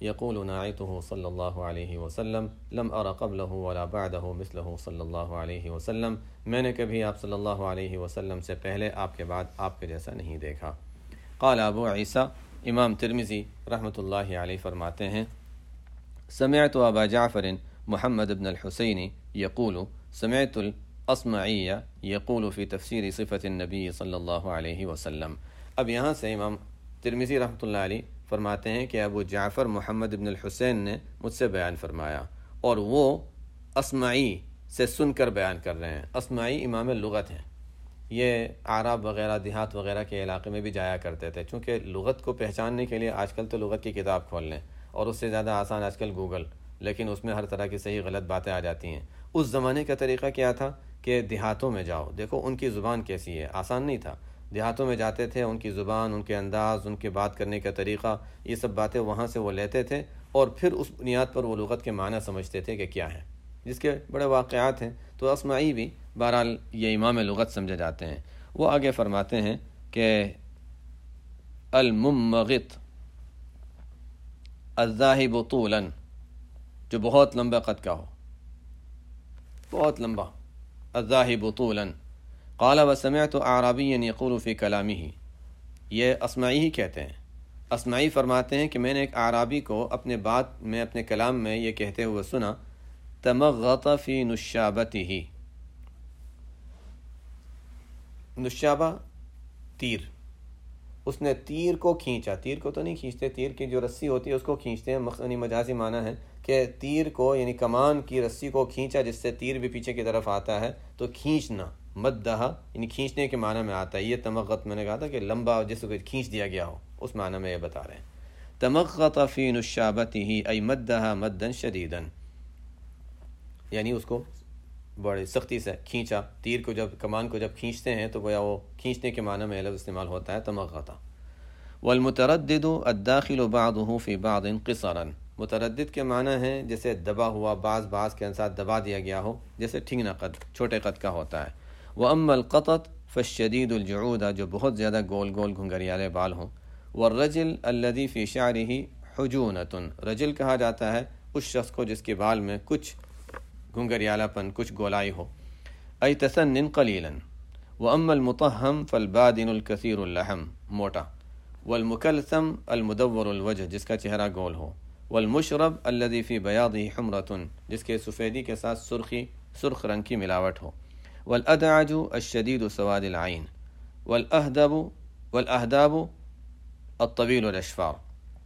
يقول ناعته صلى الله عليه وسلم لم أر قبله ولا بعده مثله صلی اللہ علیہ وسلم، میں نے کبھی آپ صلی اللہ علیہ وسلم سے پہلے آپ کے بعد آپ کے جیسا نہیں دیکھا۔ قال ابو عیسیٰ، امام ترمذی رحمۃ اللہ علیہ فرماتے ہیں سمعت ابا جعفر محمد بن الحسین یقول سمعت الاصمعی یقول فی تفسیر صفت النبی صلی اللہ علیہ وسلم۔ اب یہاں سے امام ترمذی رحمۃ اللہ علیہ فرماتے ہیں کہ ابو جعفر محمد بن الحسین نے مجھ سے بیان فرمایا، اور وہ اصمعی سے سن کر بیان کر رہے ہیں۔ اصمعی امام لغت ہیں، یہ اعراب وغیرہ دیہات وغیرہ کے علاقے میں بھی جایا کرتے تھے، چونکہ لغت کو پہچاننے کے لیے آج کل تو لغت کی کتاب کھول لیں، اور اس سے زیادہ آسان آج کل گوگل، لیکن اس میں ہر طرح کی صحیح غلط باتیں آ جاتی ہیں۔ اس زمانے کا طریقہ کیا تھا کہ دیہاتوں میں جاؤ، دیکھو ان کی زبان کیسی ہے، آسان نہیں تھا۔ دیہاتوں میں جاتے تھے، ان کی زبان، ان کے انداز، ان کے بات کرنے کا طریقہ، یہ سب باتیں وہاں سے وہ لیتے تھے، اور پھر اس بنیاد پر وہ لغت کے معنی سمجھتے تھے کہ کیا ہے، جس کے بڑے واقعات ہیں۔ تو اصمعی بھی بہرحال یہ امام لغت سمجھے جاتے ہیں۔ وہ آگے فرماتے ہیں کہ الممغط الذاہب طولا، جو بہت لمبا قد کا ہو، بہت لمبا، الذاہب طولا۔ قال وسمعت اعرابیا یقول فی کلامہ، یہ اصمعی ہی کہتے ہیں۔ اصمعی فرماتے ہیں کہ میں نے ایک اعرابی کو اپنے بات میں، اپنے کلام میں یہ کہتے ہوئے سنا تمغط فی نشابتہ، نشابہ تیر، اس نے تیر کو کھینچا، تیر کو تو نہیں کھینچتے، تیر کی جو رسی ہوتی ہے اس کو کھینچتے ہیں، مخصوصاً مجازی معنی ہے کہ تیر کو یعنی کمان کی رسی کو کھینچا، جس سے تیر بھی پیچھے کی طرف آتا ہے، تو کھینچنا، مدہ یعنی کھینچنے کے معنی میں آتا ہے۔ یہ تمغط میں نے کہا تھا کہ لمبا جس کو کھینچ دیا گیا ہو، اس معنی میں یہ بتا رہے ہیں۔ تمغط فی نشابتہ ای مدہ مدا شدیدا، یعنی اس کو بڑی سختی سے کھینچا۔ تیر کو جب، کمان کو جب کھینچتے ہیں تو گویا وہ کھینچنے کے معنی میں لفظ استعمال ہوتا ہے تمغط۔ والمتردد الداخل بعضه فی بعض قصرا، متردد کے معنی ہیں جیسے دبا ہوا، بعض بعض کے ساتھ دبا دیا گیا ہو، جیسے ٹھنگنا قد، چھوٹے قد کا ہوتا ہے۔ واما القطط فالشدید الجعود، جو بہت زیادہ گول گول گھنگریالے بال ہوں۔ والرجل الذی فی شعرہ حجونۃ، رجل کہا جاتا ہے اس شخص کو جس کے بال میں کچھ گھنگریالہ پن، کچھ گولائی ہو۔ ای تسن قلیلا۔ واما المطہم فالبادن الکثیر اللحم، موٹا۔ والمکلثم المدور الوجہ، جس کا چہرہ گول ہو۔ والمشرب الذی فی بیاضہ حمرۃ، جس کے سفیدی کے ساتھ سرخی، سرخ رنگ کی ملاوٹ ہو۔ والادعج الشدید سواد العین۔ والاہدب والاہداب الطویل الاشفار۔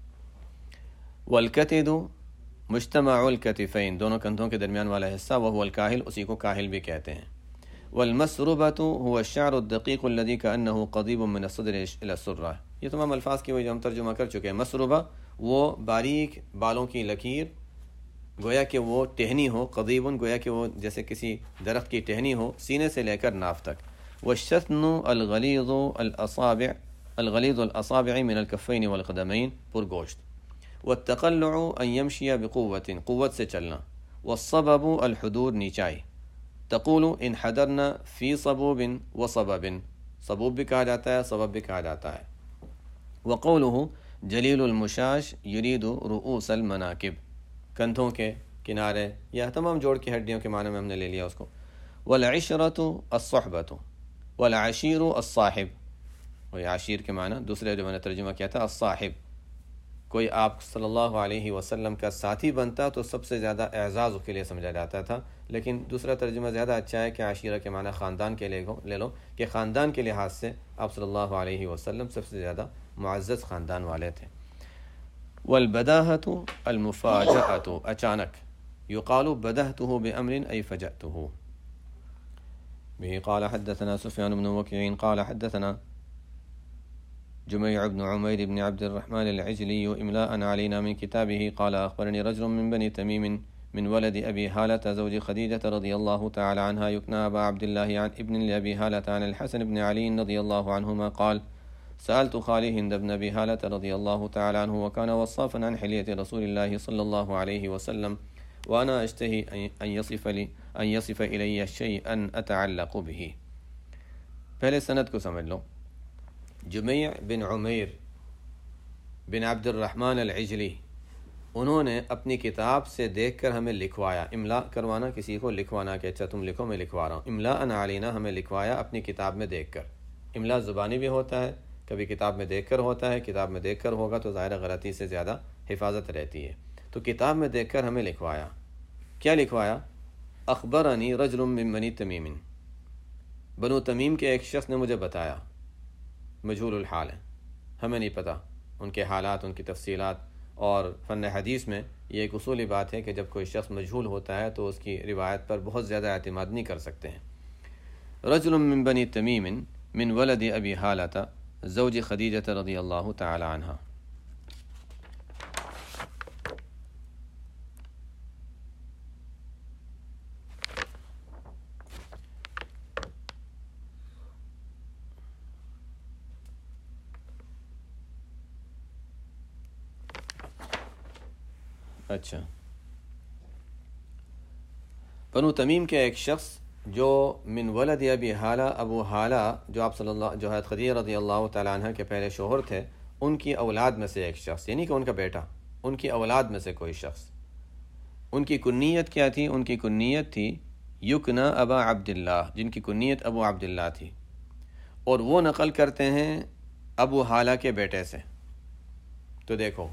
والکتد مجتمع الکتفین، دونوں کندھوں کے درمیان والا حصہ، وہو الکاہل، اسی کو کاہل بھی کہتے ہیں۔ والمسربۃ هو الشعر الدقیق الذی کأنہ قضیب من الصدر الی السرہ، یہ تمام الفاظ کی وہ جو ہم ترجمہ کر چکے ہیں۔ مسربہ وہ باریک بالوں کی لکیر، گویا کہ وہ ٹہنی ہو، قضیب گویا کہ وہ جیسے کسی درخت کی ٹہنی ہو، سینے سے لے کر ناف تک۔ والشثن الغلیظ الاصابع الغلیظ الاصابع من الکفین والقدمین، پرگوشت۔ والتقلع ان یمشی بقوت، قوت سے چلنا۔ والصبب الحدور، نیچائی۔ تقول ان حضرنا فی صبوب وصبب، صبوب بھی کہا جاتا ہے، صبب بھی کہا جاتا ہے۔ وقولہ جلیل المشاش یرید رؤوس المناکب، کندھوں کے کنارے یا تمام جوڑ کی ہڈیوں کے معنی میں ہم نے لے لیا اس کو۔ والعشرۃ الصحبۃ والعشیر الصاحب، وہ عشیر کے معنی دوسرے جو میں نے ترجمہ کیا تھا الصاحب، کوئی آپ صلی اللہ علیہ وسلم کا ساتھی بنتا تو سب سے زیادہ اعزاز کے لیے سمجھا جاتا تھا، لیکن دوسرا ترجمہ زیادہ اچھا ہے کہ عشیرہ کے معنی خاندان کے لے لے لو کہ خاندان کے لحاظ سے آپ صلی اللہ علیہ وسلم سب سے زیادہ معزز خاندان والے تھے۔ والبداہۃ المفاجأۃ، اچانک، یقال بدہتہ بامر ای فجأتہ۔ به قال حدثنا سفیان بن وکیع قال حدثنا جميع بن عمير بن عبد الرحمن العجلي إملاء علينا من كتابه قال أخبرني رجل من بني تميم من ولد أبي هالة زوج خديجة رضي الله تعالى عنها يكنى أبا عبد الله عن ابن لأبي هالة عن الحسن بن علي رضي الله عنهما قال سألت خالي هند بن أبي هالة رضي الله تعالى عنه وكان وصافا عن حلية رسول الله صلى الله عليه وسلم وأنا أشتهي أن يصف لي أن يصف إلي شيئا أتعلق به۔ پہلے سند کو سمجھ لو۔ جمیع بن عمیر بن عبد الرحمن العجلی، انہوں نے اپنی کتاب سے دیکھ کر ہمیں لکھوایا. املا کروانا، کسی کو لکھوانا کہ اچھا تم لکھو میں لکھوا رہا ہوں. املا ان علینا، ہمیں لکھوایا اپنی کتاب میں دیکھ کر. املا زبانی بھی ہوتا ہے، کبھی کتاب میں دیکھ کر ہوتا ہے. کتاب میں دیکھ کر ہوگا تو ظاہر غلطی سے زیادہ حفاظت رہتی ہے. تو کتاب میں دیکھ کر ہمیں لکھوایا. کیا لکھوایا؟ اخبرنی رجل من بنی تمیم، بنو تمیم کے ایک شخص نے مجھے بتایا. مجہول الحال ہے، ہمیں نہیں پتہ ان کے حالات، ان کی تفصیلات. اور فن حدیث میں یہ ایک اصولی بات ہے کہ جب کوئی شخص مجہول ہوتا ہے تو اس کی روایت پر بہت زیادہ اعتماد نہیں کر سکتے ہیں. رجل من بنی تمیم من ولد ابی حالۃ زوج خدیجہ رضی اللہ تعالی عنہ. اچھا، بنو تمیم کے ایک شخص جو من ولد ابی حالہ، ابو حالہ جو آپ صلی اللہ جو حضرت خدیجہ رضی اللہ تعالیٰ عنہ کے پہلے شوہر تھے، ان کی اولاد میں سے ایک شخص، یعنی کہ ان کا بیٹا، ان کی اولاد میں سے کوئی شخص. ان کی کنیت کیا تھی؟ ان کی کنیت تھی یکنا ابا عبداللہ، جن کی کنیت ابو عبداللہ تھی. اور وہ نقل کرتے ہیں ابو حالہ کے بیٹے سے. تو دیکھو،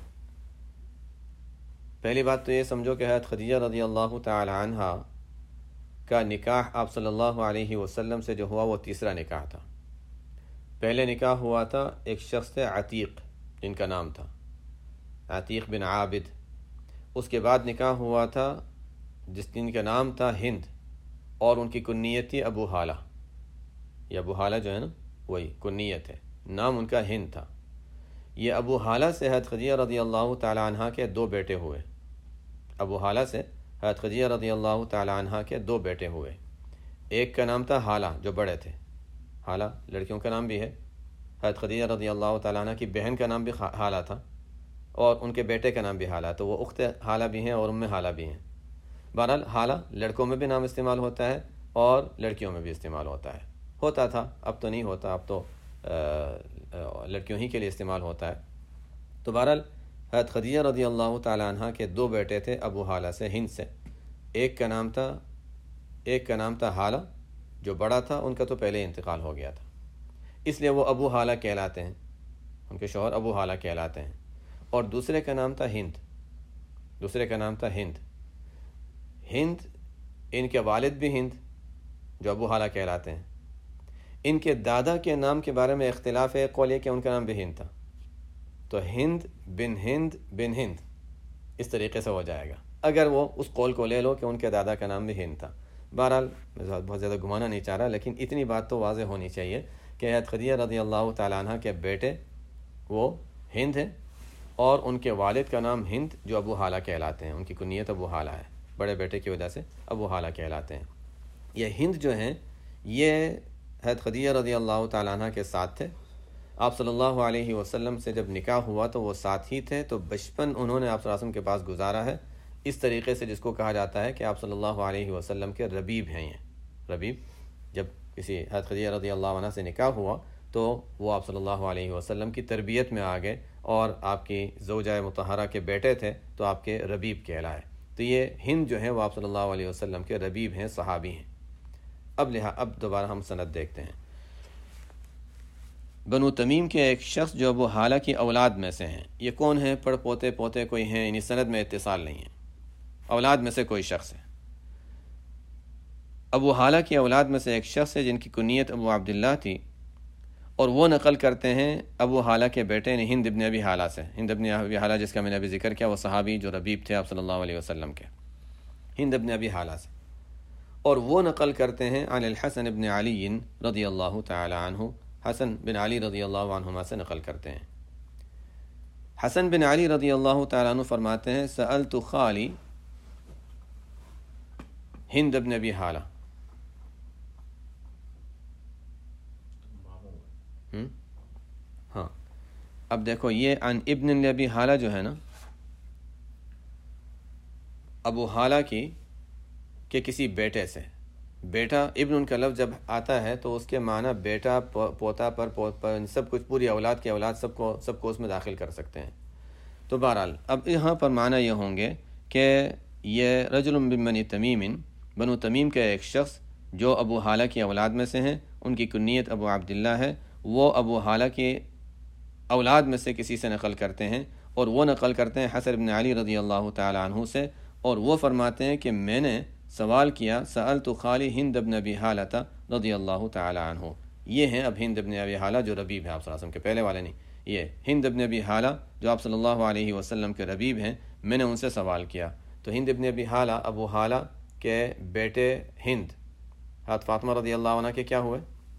پہلی بات تو یہ سمجھو کہ حضرت خدیجہ رضی اللہ تعالی عنہ کا نکاح آپ صلی اللہ علیہ وسلم سے جو ہوا وہ تیسرا نکاح تھا. پہلے نکاح ہوا تھا ایک شخص تھے عتیق، جن کا نام تھا عتیق بن عابد. اس کے بعد نکاح ہوا تھا جس جن کا نام تھا ہند، اور ان کی کنیت تھی ابو حالہ. یہ ابو حالہ جو ہے نا وہی کنیت ہے، نام ان کا ہند تھا. یہ ابو حالہ سے حضرت خدیجہ رضی اللہ تعالی عنہ کے دو بیٹے ہوئے. ابو حالہ سے حضرت خدیجہ رضی اللہ تعالی عنہ کے دو بیٹے ہوئے. ایک کا نام تھا حالہ، جو بڑے تھے. حالہ لڑکیوں کا نام بھی ہے. حضرت خدیجہ رضی اللہ تعالی عنہ کی بہن کا نام بھی حالہ تھا، اور ان کے بیٹے کا نام بھی حالہ. تو وہ اخت حالہ بھی ہیں اور ام حالہ بھی ہیں. بہرحال حالہ لڑکوں میں بھی نام استعمال ہوتا ہے اور لڑکیوں میں بھی استعمال ہوتا ہے. ہوتا تھا، اب تو نہیں ہوتا، اب تو لڑکیوں ہی کے لیے استعمال ہوتا ہے. تو بہرحال حضرت خدیجہ رضی اللہ تعالیٰ عنہ کے دو بیٹے تھے ابو حالہ سے، ہند سے. ایک کا نام تھا ایک کا نام تھا حالہ جو بڑا تھا، ان کا تو پہلے ہی انتقال ہو گیا تھا، اس لیے وہ ابو حالہ کہلاتے ہیں، ان کے شوہر ابو حالہ کہلاتے ہیں. اور دوسرے کا نام تھا ہند دوسرے کا نام تھا ہند ہند ان کے والد بھی ہند جو ابو حالہ کہلاتے ہیں. ان کے دادا کے نام کے بارے میں اختلاف ہے، قول یہ کہ ان کا نام بھی ہند تھا. تو ہند بن ہند بن ہند اس طریقے سے ہو جائے گا اگر وہ اس قول کو لے لو کہ ان کے دادا کا نام بھی ہند تھا. بہرحال میں بہت زیادہ گھمانا نہیں چاہ رہا، لیکن اتنی بات تو واضح ہونی چاہیے کہ حضرت خدیجہ رضی اللہ تعالیٰ عنہ کے بیٹے وہ ہند ہیں، اور ان کے والد کا نام ہند جو ابو حالہ کہلاتے ہیں. ان کی کنیت ابو حالہ ہے، بڑے بیٹے کی وجہ سے ابو حالہ کہلاتے ہیں. یہ ہند جو ہیں یہ حضرت خدیجہ رضی اللہ تعالیٰ عنہ کے ساتھ تھے. آپ صلی اللہ علیہ وسلم سے جب نکاح ہوا تو وہ ساتھ ہی تھے. تو بچپن انہوں نے آپ صلی اللہ علیہ وسلم کے پاس گزارا ہے اس طریقے سے، جس کو کہا جاتا ہے کہ آپ صلی اللہ علیہ وسلم کے ربیب ہیں. یہ ربیب، جب کسی حضرت خدیجہ رضی اللہ عنہ سے نکاح ہوا تو وہ آپ صلی اللہ علیہ وسلم کی تربیت میں آ گئے، اور آپ کی زوجہ مطہرہ کے بیٹے تھے تو آپ کے ربیب کہلائے. تو یہ ہند جو ہیں وہ آپ صلی اللہ علیہ وسلم کے ربیب ہیں، صحابی ہیں. اب لہٰ اب دوبارہ ہم سند دیکھتے ہیں. بنو تمیم کے ایک شخص جو ابو حالہ کی اولاد میں سے ہیں. یہ کون ہیں؟ پڑ پوتے پوتے کوئی ہیں، یعنی سند میں اتصال نہیں ہے، اولاد میں سے کوئی شخص ہے. ابو حالہ کی اولاد میں سے ایک شخص ہے جن کی کنیت ابو عبداللہ تھی، اور وہ نقل کرتے ہیں ابو حالہ کے بیٹے یعنی ہند ابن ابی حالہ سے. ہند ابن ابی حالہ جس کا میں نے ابھی ذکر کیا، وہ صحابی جو ربیب تھے آپ صلی اللہ علیہ وسلم کے، ہند ابن ابی حالہ سے. اور وہ نقل کرتے ہیں عن الحسن ابن علی رضی اللہ تعالی عنہ، حسن بن علی رضی اللہ عنہما سے نقل کرتے ہیں. حسن بن علی رضی اللہ تعالی عنہ فرماتے ہیں سألت خالی ہند ابن ابی حالہ. ہاں اب دیکھو یہ عن ابن ابی حالہ جو ہے نا، ابو حالہ کی کہ کسی بیٹے سے. بیٹا ابن ان کا لفظ جب آتا ہے تو اس کے معنی بیٹا، پوتا، پر پوت پر، سب کچھ، پوری اولاد کی اولاد، سب کو سب کو اس میں داخل کر سکتے ہیں. تو بہرحال اب یہاں پر معنی یہ ہوں گے کہ یہ رجل من بنی تمیم، بنو تمیم کے ایک شخص جو ابو حالہ کی اولاد میں سے ہیں، ان کی کنیت ابو عبداللہ ہے، وہ ابو حالہ کی اولاد میں سے کسی سے نقل کرتے ہیں، اور وہ نقل کرتے ہیں حسن بن علی رضی اللہ تعالی عنہ سے، اور وہ فرماتے ہیں کہ میں نے سوال کیا سألت خالی ہند بن ابی حالہ رضی اللہ تعالی عنہ. یہ ہیں اب ہند بن ابی حالہ جو ربیب ہے آپ صلی اللہ علیہ وسلم کے پہلے والے نہیں، یہ ہند بن ابی حالہ جو آپ صلی اللہ علیہ وسلم کے ربیب ہیں، میں نے ان سے سوال کیا. تو ہند بن ابی حالہ ابو حالہ کے بیٹے ہند حضرت فاطمہ رضی اللہ عنہ کے کیا ہوئے؟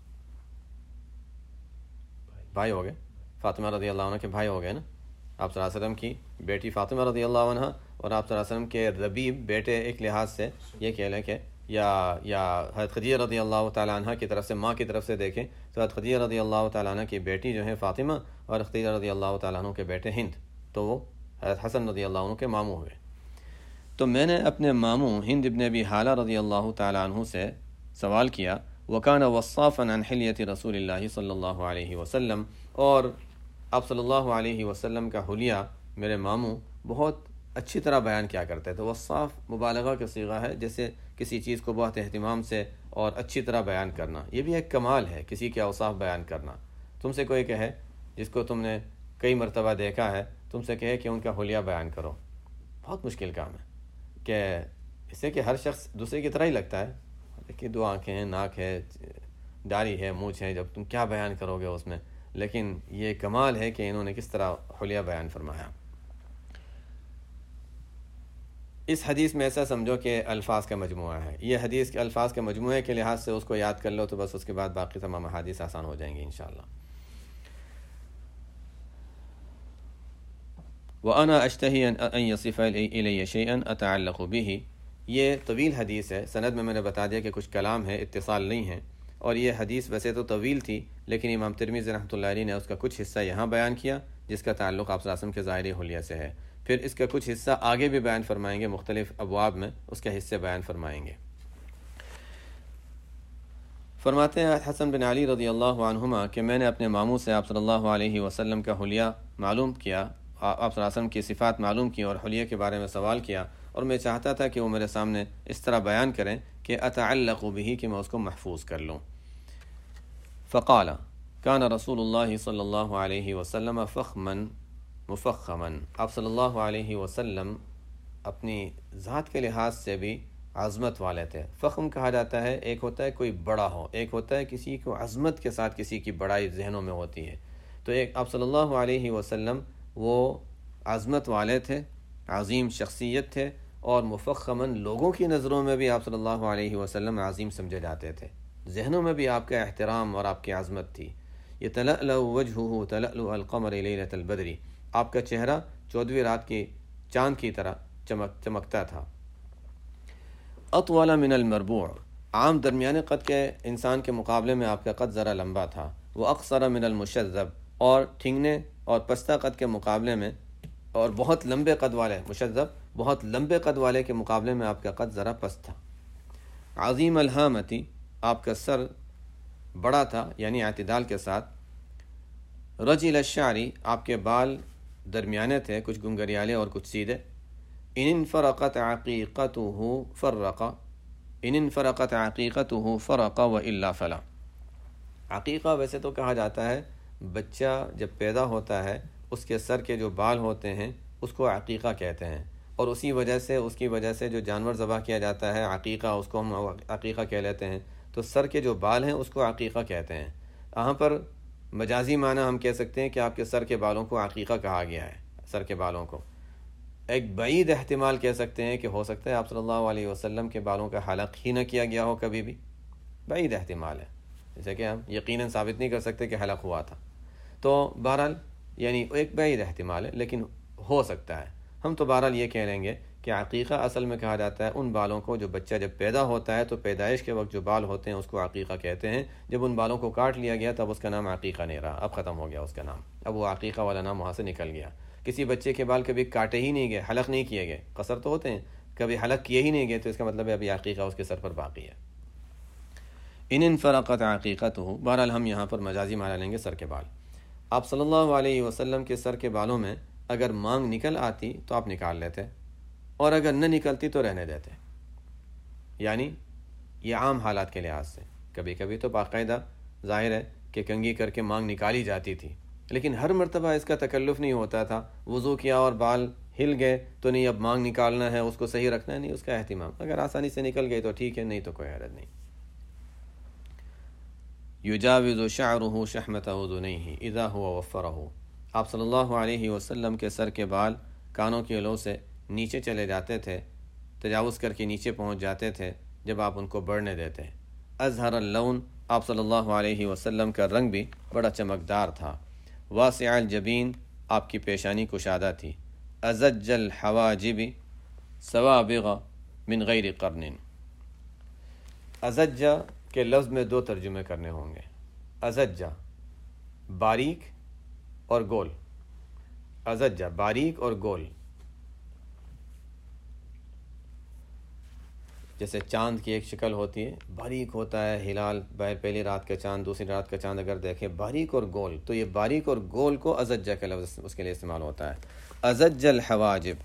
بھائی ہو گئے. فاطمہ رضی اللہ عنہ کے بھائی ہو گئے نا. آپ صلی اللہ علیہ وسلم کی بیٹی فاطمہ رضی اللہ عنہ اور آپ صلی اللہ علیہ وسلم کے ربیب بیٹے ایک لحاظ سے یہ کہہ لیں کہ یا یا حضرت خدیجہ رضی اللہ تعالیٰ عنہ کی طرف سے، ماں کی طرف سے دیکھیں تو حضرت خدیجہ رضی اللہ تعالیٰ عنہ کی بیٹی جو ہے فاطمہ اور خدیجہ رضی اللہ تعالیٰ عنہ کے بیٹے ہند، تو وہ حضرت حسن رضی اللہ عنہ کے ماموں ہوئے. تو میں نے اپنے ماموں ہند ابن ابی حالہ رضی اللہ تعالیٰ عنہ سے سوال کیا وکان وصافا عن حلیت رسول اللہ صلی اللہ علیہ وسلم، اور آپ صلی اللہ علیہ وسلم کا حلیہ میرے ماموں بہت اچھی طرح بیان کیا کرتے تھے. وصاف مبالغہ کا صیغہ ہے، جیسے کسی چیز کو بہت اہتمام سے اور اچھی طرح بیان کرنا، یہ بھی ایک کمال ہے کسی کے اوصاف بیان کرنا. تم سے کوئی کہے جس کو تم نے کئی مرتبہ دیکھا ہے، تم سے کہے کہ ان کا حلیہ بیان کرو، بہت مشکل کام ہے، کہ اس سے کہ ہر شخص دوسرے کی طرح ہی لگتا ہے، کہ دو آنکھیں ہیں، ناک ہے، داڑھی ہے، مونچھ ہے، جب تم کیا بیان کرو گے اس میں. لیکن یہ کمال ہے کہ انہوں نے کس طرح حلیہ بیان فرمایا. اس حدیث میں ایسا سمجھو کہ الفاظ کا مجموعہ ہے، یہ حدیث کے الفاظ کے مجموعے کے لحاظ سے اس کو یاد کر لو تو بس اس کے بعد باقی تمام احادیث آسان ہو جائیں گی انشاءاللہ. وَأَنَا أَشْتَهِي أَن يَصِفَ إِلَيَّ شَيْئًا أَتَعَلَّقُ بِهِ. یہ طویل حدیث ہے، سند میں میں نے بتا دیا کہ کچھ کلام ہے، اتصال نہیں ہے، اور یہ حدیث ویسے تو طویل تھی لیکن امام ترمذی رحمۃ اللہ علیہ نے اس کا کچھ حصہ یہاں بیان کیا جس کا تعلق آپ صلی اللہ علیہ وسلم کے ظاہری حلیہ سے ہے. پھر اس کا کچھ حصہ آگے بھی بیان فرمائیں گے، مختلف ابواب میں اس کے حصے بیان فرمائیں گے. فرماتے ہیں حسن بن علی رضی اللہ عنہما کہ میں نے اپنے ماموں سے آپ صلی اللہ علیہ وسلم کا حلیہ معلوم کیا، آپ صلی اللہ علیہ وسلم کی صفات معلوم کی اور حلیہ کے بارے میں سوال کیا، اور میں چاہتا تھا کہ وہ میرے سامنے اس طرح بیان کریں کہ اتعلق به، کہ میں اس کو محفوظ کر لوں. فقال کان رسول اللہ صلی اللہ علیہ وسلم فخما مفخما. آپ صلی اللہ علیہ وسلم اپنی ذات کے لحاظ سے بھی عظمت والے تھے. فخم کہا جاتا ہے، ایک ہوتا ہے کوئی بڑا ہو، ایک ہوتا ہے کسی کو عظمت کے ساتھ کسی کی بڑائی ذہنوں میں ہوتی ہے. تو ایک آپ صلی اللہ علیہ وسلم وہ عظمت والے تھے، عظیم شخصیت تھے، اور مفخماً لوگوں کی نظروں میں بھی آپ صلی اللہ علیہ وسلم عظیم سمجھے جاتے تھے، ذہنوں میں بھی آپ کا احترام اور آپ کی عظمت تھی. یتلألأ وجهه تلألؤ القمر لیلۃ البدر. آپ کا چہرہ چودھویں رات کی چاند کی طرح چمک چمکتا تھا. اطول من المربوع. عام درمیانے قد کے انسان کے مقابلے میں آپ کا قد ذرا لمبا تھا. واقصر من المشذب. اور ٹھنگنے اور پستہ قد کے مقابلے میں، اور بہت لمبے قد والے، مشذب بہت لمبے قد والے کے مقابلے میں آپ کا قد ذرا پست تھا. عظیم الہامتی. آپ کا سر بڑا تھا یعنی اعتدال کے ساتھ. رجل الشعری. آپ کے بال درمیانے تھے، کچھ گنگریالے اور کچھ سیدھے. ان انفرقت عقیقته فرق. ان انفرقت عقیقته فرق والا فلا. عقیقہ ویسے تو کہا جاتا ہے بچہ جب پیدا ہوتا ہے اس کے سر کے جو بال ہوتے ہیں اس کو عقیقہ کہتے ہیں، اور اسی وجہ سے اس کی وجہ سے جو جانور ذبح کیا جاتا ہے عقیقہ، اس کو ہم عقیقہ کہہ لیتے ہیں. تو سر کے جو بال ہیں اس کو عقیقہ کہتے ہیں. یہاں پر مجازی معنی ہم کہہ سکتے ہیں کہ آپ کے سر کے بالوں کو عقیقہ کہا گیا ہے. سر کے بالوں کو ایک بعید احتمال کہہ سکتے ہیں کہ ہو سکتا ہے آپ صلی اللہ علیہ وسلم کے بالوں کا حلق ہی نہ کیا گیا ہو کبھی بھی. بعید احتمال ہے، جیسے کہ ہم یقیناً ثابت نہیں کر سکتے کہ حلق ہوا تھا. تو بہرحال یعنی ایک بعید احتمال ہے لیکن ہو سکتا ہے. ہم تو بہرحال یہ کہہ لیں گے کہ عقیقہ اصل میں کہا جاتا ہے ان بالوں کو جو بچہ جب پیدا ہوتا ہے تو پیدائش کے وقت جو بال ہوتے ہیں اس کو عقیقہ کہتے ہیں. جب ان بالوں کو کاٹ لیا گیا تب اس کا نام عقیقہ نہیں رہا، اب ختم ہو گیا اس کا نام، اب وہ عقیقہ والا نام وہاں سے نکل گیا. کسی بچے کے بال کبھی کاٹے ہی نہیں گئے، حلق نہیں کیے گئے، قصر تو ہوتے ہیں، کبھی حلق کیے ہی نہیں گئے تو اس کا مطلب ہے ابھی عقیقہ اس کے سر پر باقی ہے. ان انفرقت عقیقته. بہرحال ہم یہاں پر مجازی معنی لیں گے سر کے بال. آپ صلی اللہ علیہ وسلم کے سر کے بالوں میں اگر مانگ نکل آتی تو آپ نکال لیتے، اور اگر نہ نکلتی تو رہنے دیتے۔ یعنی یہ عام حالات کے لحاظ سے، کبھی کبھی تو باقاعدہ ظاہر ہے کہ کنگھی کر کے مانگ نکالی جاتی تھی، لیکن ہر مرتبہ اس کا تکلف نہیں ہوتا تھا۔ وضو کیا اور بال ہل گئے تو نہیں اب مانگ نکالنا ہے، اس کو صحیح رکھنا ہے، نہیں، اس کا اہتمام، اگر آسانی سے نکل گئی تو ٹھیک ہے، نہیں تو کوئی حرج نہیں۔ یجاوز شعرہ شحمۃ اذنیہ اذا هو وفرہ، آپ صلی اللہ علیہ وسلم کے سر کے بال کانوں کے لو سے نیچے چلے جاتے تھے، تجاوز کر کے نیچے پہنچ جاتے تھے جب آپ ان کو بڑھنے دیتے۔ اظہر اللون، آپ صلی اللہ علیہ وسلم کا رنگ بھی بڑا چمکدار تھا۔ واسع الجبین، آپ کی پیشانی کشادہ تھی۔ ازج الحواجب سوابغ من غیر قرن، ازجہ کے لفظ میں دو ترجمے کرنے ہوں گے۔ ازجہ باریک اور گول، ازجہ باریک اور گول، جیسے چاند کی ایک شکل ہوتی ہے، باریک ہوتا ہے ہلال، پہلی رات کا چاند دوسری رات کا چاند اگر دیکھیں باریک اور گول، تو یہ باریک اور گول کو ازجہ کا لفظ اس کے لیے استعمال ہوتا ہے۔ ازج الحواجب،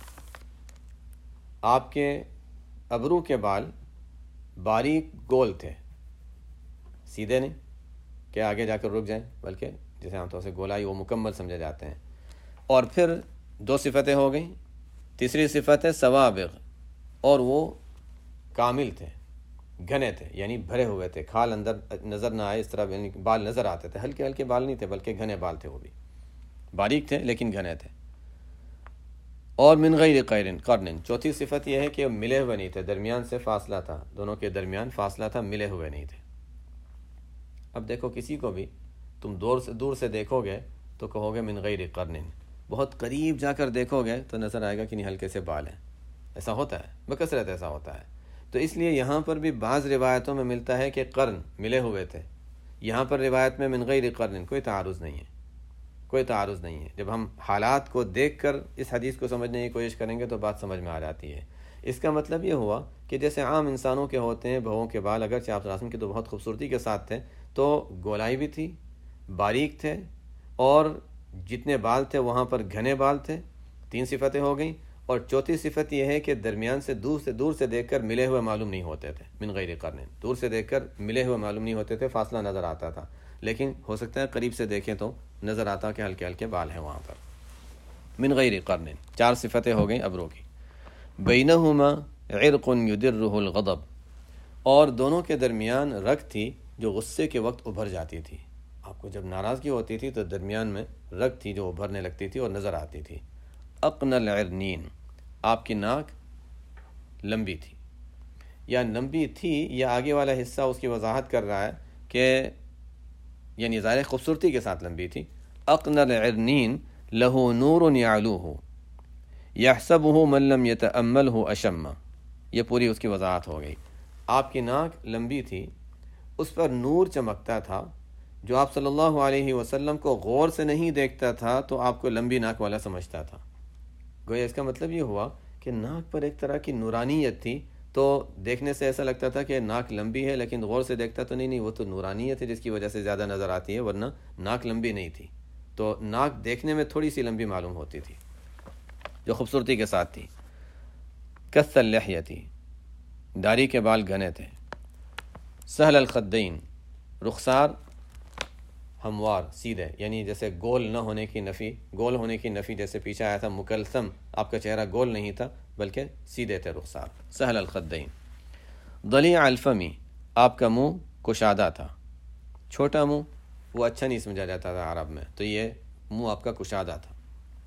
آپ کے ابرو کے بال باریک گول تھے، سیدھے نہیں کہ آگے جا کر رک جائیں، بلکہ جیسے عام طور سے گولائی وہ مکمل سمجھے جاتے ہیں۔ اور پھر دو صفتیں ہو گئیں، تیسری صفت ہے سوابغ، اور وہ کامل تھے، گھنے تھے، یعنی بھرے ہوئے تھے، کھال اندر نظر نہ آئے اس طرح، یعنی بال نظر آتے تھے، ہلکے ہلکے بال نہیں تھے بلکہ گھنے بال تھے، وہ بھی باریک تھے لیکن گھنے تھے۔ اور من غیر قرن قرن، چوتھی صفت یہ ہے کہ ملے ہوئے نہیں تھے، درمیان سے فاصلہ تھا، دونوں کے درمیان فاصلہ تھا، ملے ہوئے نہیں تھے۔ اب دیکھو کسی کو بھی تم دور سے دور سے دیکھو گے تو کہو گے من غیر قرن، بہت قریب جا کر دیکھو گے تو نظر آئے گا کہ نہیں ہلکے سے بال ہیں، ایسا ہوتا ہے، بکثرت ایسا ہوتا ہے۔ تو اس لیے یہاں پر بھی بعض روایتوں میں ملتا ہے کہ قرن ملے ہوئے تھے، یہاں پر روایت میں من غیر قرن، کوئی تعارض نہیں ہے، کوئی تعارض نہیں ہے۔ جب ہم حالات کو دیکھ کر اس حدیث کو سمجھنے کی کوشش کریں گے تو بات سمجھ میں آ جاتی ہے۔ اس کا مطلب یہ ہوا کہ جیسے عام انسانوں کے ہوتے ہیں بھووں کے بال، اگرچہ آپ صلی اللہ علیہ وسلم کے تو بہت خوبصورتی کے ساتھ تھے، تو گولائی بھی تھی، باریک تھے، اور جتنے بال تھے وہاں پر گھنے بال تھے، تین صفتیں ہو گئیں۔ اور چوتھی صفت یہ ہے کہ درمیان سے دور سے دور سے دیکھ کر ملے ہوئے معلوم نہیں ہوتے تھے، من غیر قرن، دور سے دیکھ کر ملے ہوئے معلوم نہیں ہوتے تھے، فاصلہ نظر آتا تھا، لیکن ہو سکتا ہے قریب سے دیکھیں تو نظر آتا کہ ہلکے ہلکے بال ہیں وہاں پر۔ من غیر قرن، چار صفتیں ہو گئیں ابرو کی۔ بینہما عرق یدرہ الغضب، اور دونوں کے درمیان رگ تھی جو غصے کے وقت ابھر جاتی تھی، آپ کو جب ناراضگی ہوتی تھی تو درمیان میں رگ تھی جو ابھرنے لگتی تھی اور نظر آتی تھی۔ اقن العرنین، آپ کی ناک لمبی تھی، یا لمبی تھی یا آگے والا حصہ اس کی وضاحت کر رہا ہے کہ یعنی ظاہر خوبصورتی کے ساتھ لمبی تھی۔ اقن العرنین لہو نور یعلوہ یحسبہ من لم یتأملہ اشم، یہ پوری اس کی وضاحت ہو گئی۔ آپ کی ناک لمبی تھی، اس پر نور چمکتا تھا، جو آپ صلی اللہ علیہ وسلم کو غور سے نہیں دیکھتا تھا تو آپ کو لمبی ناک والا سمجھتا تھا۔ گویا اس کا مطلب یہ ہوا کہ ناک پر ایک طرح کی نورانیت تھی، تو دیکھنے سے ایسا لگتا تھا کہ ناک لمبی ہے، لیکن غور سے دیکھتا تو نہیں نہیں وہ تو نورانیت ہے جس کی وجہ سے زیادہ نظر آتی ہے، ورنہ ناک لمبی نہیں تھی۔ تو ناک دیکھنے میں تھوڑی سی لمبی معلوم ہوتی تھی جو خوبصورتی کے ساتھ تھی۔ کث اللحیتی، داڑھی کے بال گھنے تھے۔ سہل الخدین، رخسار ہموار سیدھے، یعنی جیسے گول نہ ہونے کی نفی، گول ہونے کی نفی جیسے پیچھے آیا تھا، مکلثم، آپ کا چہرہ گول نہیں تھا بلکہ سیدھے تھے رخسار۔ سہل الخدین، ضلیع الفمی، آپ کا منہ کشادہ تھا، چھوٹا منہ وہ اچھا نہیں سمجھا جاتا تھا عرب میں، تو یہ منہ آپ کا کشادہ تھا۔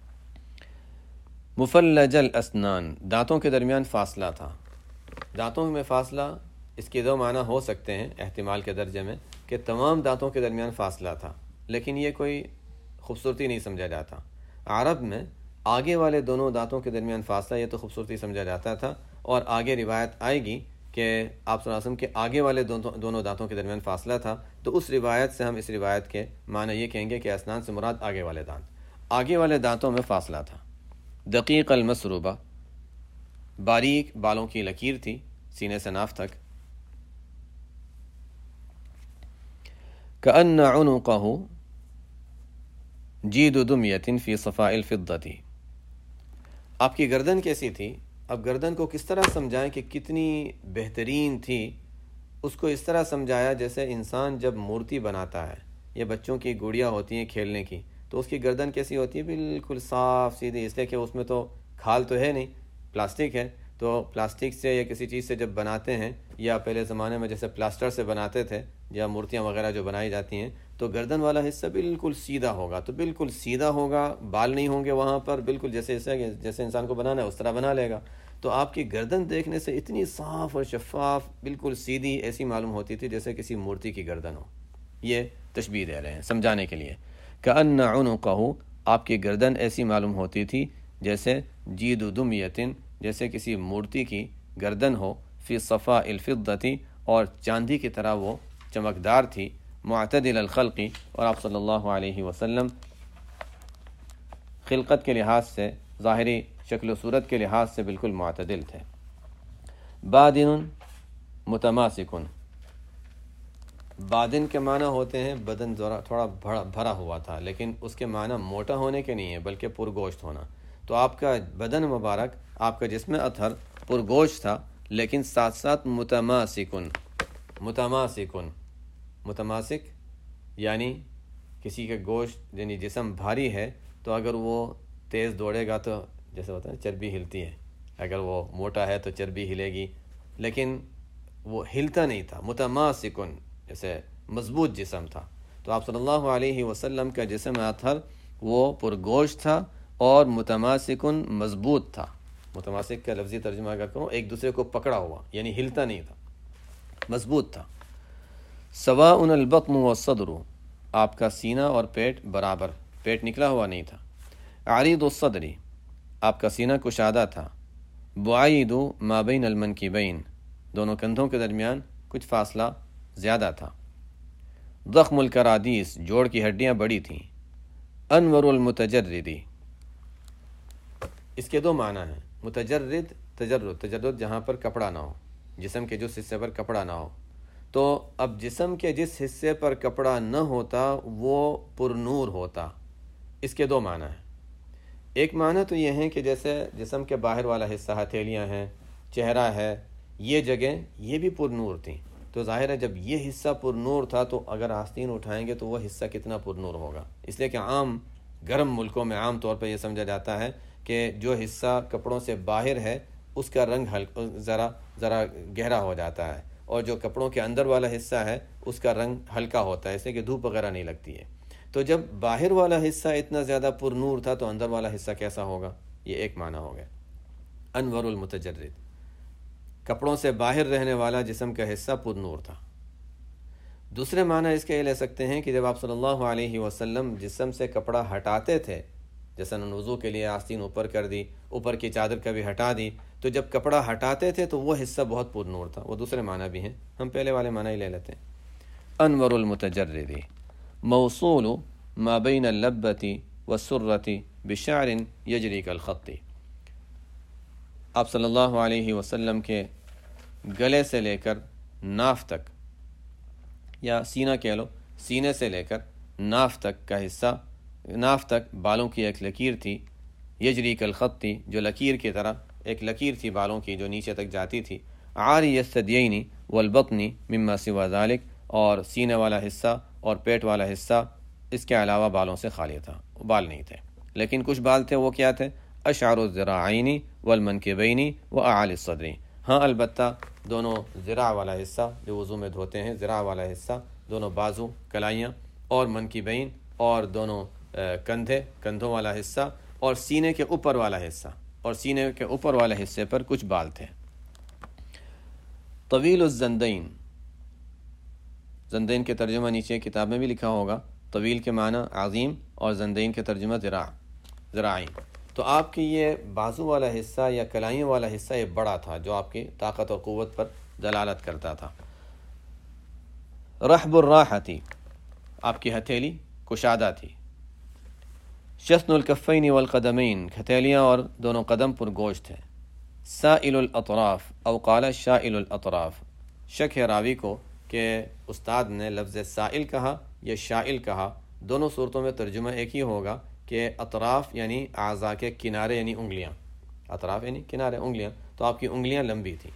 مفلج الاسنان، دانتوں کے درمیان فاصلہ تھا۔ دانتوں میں فاصلہ، اس کے دو معنی ہو سکتے ہیں احتمال کے درجے میں، کہ تمام دانتوں کے درمیان فاصلہ تھا، لیکن یہ کوئی خوبصورتی نہیں سمجھا جاتا۔ عرب میں آگے والے دونوں دانتوں کے درمیان فاصلہ یہ تو خوبصورتی سمجھا جاتا تھا، اور آگے روایت آئے گی کہ آپ صلی اللہ علیہ وسلم کے آگے والے دونوں دانتوں کے درمیان فاصلہ تھا، تو اس روایت سے ہم اس روایت کے معنی یہ کہیں گے کہ اسنان سے مراد آگے والے دانت، آگے والے دانتوں میں فاصلہ تھا۔ دقیق المسروبہ، باریک بالوں کی لکیر تھی سینے سے ناف تک۔ کأن عنقہ، جید دمیۃ فی صفاء الفضۃ، آپ کی گردن کیسی تھی؟ اب گردن کو کس طرح سمجھائیں کہ کتنی بہترین تھی؟ اس کو اس طرح سمجھایا جیسے انسان جب مورتی بناتا ہے، یہ بچوں کی گڑیاں ہوتی ہیں کھیلنے کی، تو اس کی گردن کیسی ہوتی ہے؟ بالکل صاف سیدھی، اس لیے کہ اس میں تو کھال تو ہے نہیں، پلاسٹک ہے، تو پلاسٹک سے یا کسی چیز سے جب بناتے ہیں، یا پہلے زمانے میں جیسے پلاسٹر سے بناتے تھے یا مورتیاں وغیرہ جو بنائی جاتی ہیں، تو گردن والا حصہ بالکل سیدھا ہوگا، تو بالکل سیدھا ہوگا، بال نہیں ہوں گے وہاں پر، بالکل جیسے جیسے انسان کو بنانا ہے اس طرح بنا لے گا۔ تو آپ کی گردن دیکھنے سے اتنی صاف اور شفاف، بالکل سیدھی ایسی معلوم ہوتی تھی جیسے کسی مورتی کی گردن ہو۔ یہ تشبیہ دے رہے ہیں سمجھانے کے لیے، کأن عنقہ، آپ کی گردن ایسی معلوم ہوتی تھی جیسے جید دمیۃ، جیسے کسی مورتی کی گردن ہو، فی صفاء الفضۃ، اور چاندی کی طرح وہ چمکدار تھی، معتدل الخلق، اور آپ صلی اللہ علیہ وسلم خلقت کے لحاظ سے، ظاہری شکل و صورت کے لحاظ سے بالکل معتدل تھے۔ بادن متماسکن، بادن کے معنی ہوتے ہیں بدن تھوڑا بھرا بھرا ہوا تھا، لیکن اس کے معنی موٹا ہونے کے نہیں ہے بلکہ پرگوشت ہونا۔ تو آپ کا بدن مبارک، آپ کا جسم اطہر پرگوشت تھا، لیکن ساتھ ساتھ متماسکن، متماسکن متماسک یعنی کسی کا گوشت، یعنی جسم بھاری ہے تو اگر وہ تیز دوڑے گا تو جیسے ہوتا ہے چربی ہلتی ہے، اگر وہ موٹا ہے تو چربی ہلے گی، لیکن وہ ہلتا نہیں تھا، متماسکن جیسے مضبوط جسم تھا۔ تو آپ صلی اللہ علیہ وسلم کا جسم اطہر وہ پرگوشت تھا اور متماسکن مضبوط تھا۔ متماسک کا لفظی ترجمہ اگر کروں، ایک دوسرے کو پکڑا ہوا، یعنی ہلتا نہیں تھا، مضبوط تھا۔ سواء البطن والصدر، آپ کا سینہ اور پیٹ برابر، پیٹ نکلا ہوا نہیں تھا۔ عریض الصدر، آپ کا سینہ کشادہ تھا۔ بعید ما بین المنکبین، دونوں کندھوں کے درمیان کچھ فاصلہ زیادہ تھا۔ ضخم الکرادیس، جوڑ کی ہڈیاں بڑی تھیں۔ انور المتجرد، اس کے دو معنی ہیں، متجرد تجرد، تجرد جہاں پر کپڑا نہ ہو، جسم کے جس حصے پر کپڑا نہ ہو۔ تو اب جسم کے جس حصے پر کپڑا نہ ہوتا وہ پر نور ہوتا، اس کے دو معنی ہیں۔ ایک معنی تو یہ ہے کہ جیسے جسم کے باہر والا حصہ، ہتھیلیاں ہیں، چہرہ ہے، یہ جگہ یہ بھی پر نور تھیں، تو ظاہر ہے جب یہ حصہ پر نور تھا تو اگر آستین اٹھائیں گے تو وہ حصہ کتنا پر نور ہوگا۔ اس لیے کہ عام گرم ملکوں میں عام طور پہ یہ سمجھا جاتا ہے کہ جو حصہ کپڑوں سے باہر ہے اس کا رنگ ہلکا، ذرا ذرا گہرا ہو جاتا ہے، اور جو کپڑوں کے اندر والا حصہ ہے اس کا رنگ ہلکا ہوتا ہے، اس لیے کہ دھوپ وغیرہ نہیں لگتی ہے۔ تو جب باہر والا حصہ اتنا زیادہ پر نور تھا تو اندر والا حصہ کیسا ہوگا؟ یہ ایک معنی ہو گیا، انور المتجرد، کپڑوں سے باہر رہنے والا جسم کا حصہ پر نور تھا۔ دوسرے معنی اس کے یہ لے سکتے ہیں کہ جب آپ صلی اللہ علیہ وسلم جسم سے کپڑا ہٹاتے تھے، جیسے وضو کے لیے آستین اوپر کر دی، اوپر کی چادر کبھی ہٹا دی، تو جب کپڑا ہٹاتے تھے تو وہ حصہ بہت پر نور تھا۔ وہ دوسرے معنی بھی ہیں، ہم پہلے والے معنی ہی لے لیتے ہیں۔ انور المتجرد موصول ما بین اللبۃ والسرۃ بشعر یجری کالخط، آپ صلی اللہ علیہ وسلم کے گلے سے لے کر ناف تک، یا سینہ کہہ لو، سینے سے لے کر ناف تک کا حصہ، ناف تک بالوں کی ایک لکیر تھی، یجری کالخط، جو لکیر کی طرح ایک لکیر تھی بالوں کی جو نیچے تک جاتی تھی۔ عاری الثدیین والبطن مما سوا ذلک، اور سینے والا حصہ اور پیٹ والا حصہ اس کے علاوہ بالوں سے خالی تھا، بال نہیں تھے، لیکن کچھ بال تھے، وہ کیا تھے؟ اشعر الذراعین والمنکبین واعلی الصدر، ہاں البتہ دونوں ذراع والا حصہ جو وضو میں دھوتے ہیں، ذراع والا حصہ، دونوں بازو، کلائیاں، اور منکبین، اور دونوں کندھے، کندھوں والا حصہ، اور سینے کے اوپر والا حصہ، اور سینے کے اوپر والے حصے پر کچھ بال تھے۔ طویل الزندین، زندین کے ترجمہ نیچے کتاب میں بھی لکھا ہوگا، طویل کے معنی عظیم اور زندین کے ترجمہ ذراع، ذراعین۔ تو آپ کی یہ بازو والا حصہ یا کلائیوں والا حصہ یہ بڑا تھا، جو آپ کی طاقت اور قوت پر دلالت کرتا تھا۔ رحب الراحتی، آپ کی ہتھیلی کشادہ تھی۔ شسن الکفین والقدمین، ہتھیلیاں اور دونوں قدم پر گوشت ہیں۔ سائل الاطراف او قال شائل الاطراف، شک ہے راوی کو کہ استاد نے لفظ سائل کہا یا شائل کہا، دونوں صورتوں میں ترجمہ ایک ہی ہوگا کہ اطراف یعنی اعضاء کے کنارے یعنی انگلیاں، اطراف یعنی کنارے انگلیاں، تو آپ کی انگلیاں لمبی تھیں۔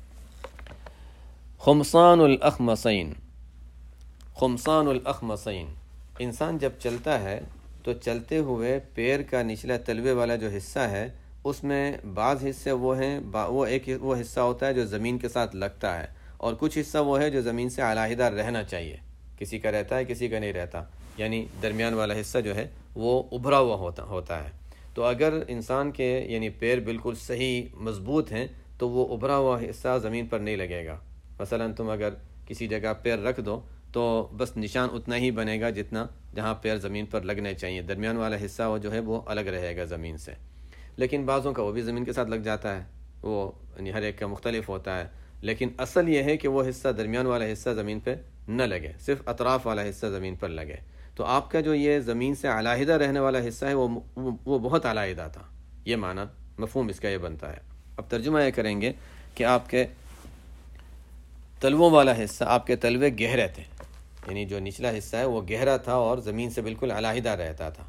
خمسان الاخمصین، خمسان الاخمصین، انسان جب چلتا ہے تو چلتے ہوئے پیر کا نچلا تلوے والا جو حصہ ہے اس میں بعض حصے وہ ہیں، وہ ایک وہ حصہ ہوتا ہے جو زمین کے ساتھ لگتا ہے، اور کچھ حصہ وہ ہے جو زمین سے علیحدہ رہنا چاہیے، کسی کا رہتا ہے کسی کا نہیں رہتا، یعنی درمیان والا حصہ جو ہے وہ ابھرا ہوا ہوتا ہوتا ہے۔ تو اگر انسان کے یعنی پیر بالکل صحیح مضبوط ہیں تو وہ ابھرا ہوا حصہ زمین پر نہیں لگے گا۔ مثلا تم اگر کسی جگہ پیر رکھ دو تو بس نشان اتنا ہی بنے گا جتنا جہاں پیر زمین پر لگنے چاہیے، درمیان والا حصہ وہ جو ہے وہ الگ رہے گا زمین سے۔ لیکن بعضوں کا وہ بھی زمین کے ساتھ لگ جاتا ہے، وہ یعنی ہر ایک کا مختلف ہوتا ہے، لیکن اصل یہ ہے کہ وہ حصہ درمیان والا حصہ زمین پہ نہ لگے، صرف اطراف والا حصہ زمین پر لگے۔ تو آپ کا جو یہ زمین سے علیحدہ رہنے والا حصہ ہے وہ وہ بہت علیحدہ تھا، یہ معنی مفہوم اس کا یہ بنتا ہے۔ اب ترجمہ یہ کریں گے کہ آپ کے تلووں والا حصہ، آپ کے تلوے گہرے تھے، یعنی جو نچلا حصہ ہے وہ گہرا تھا اور زمین سے بالکل علیحدہ رہتا تھا۔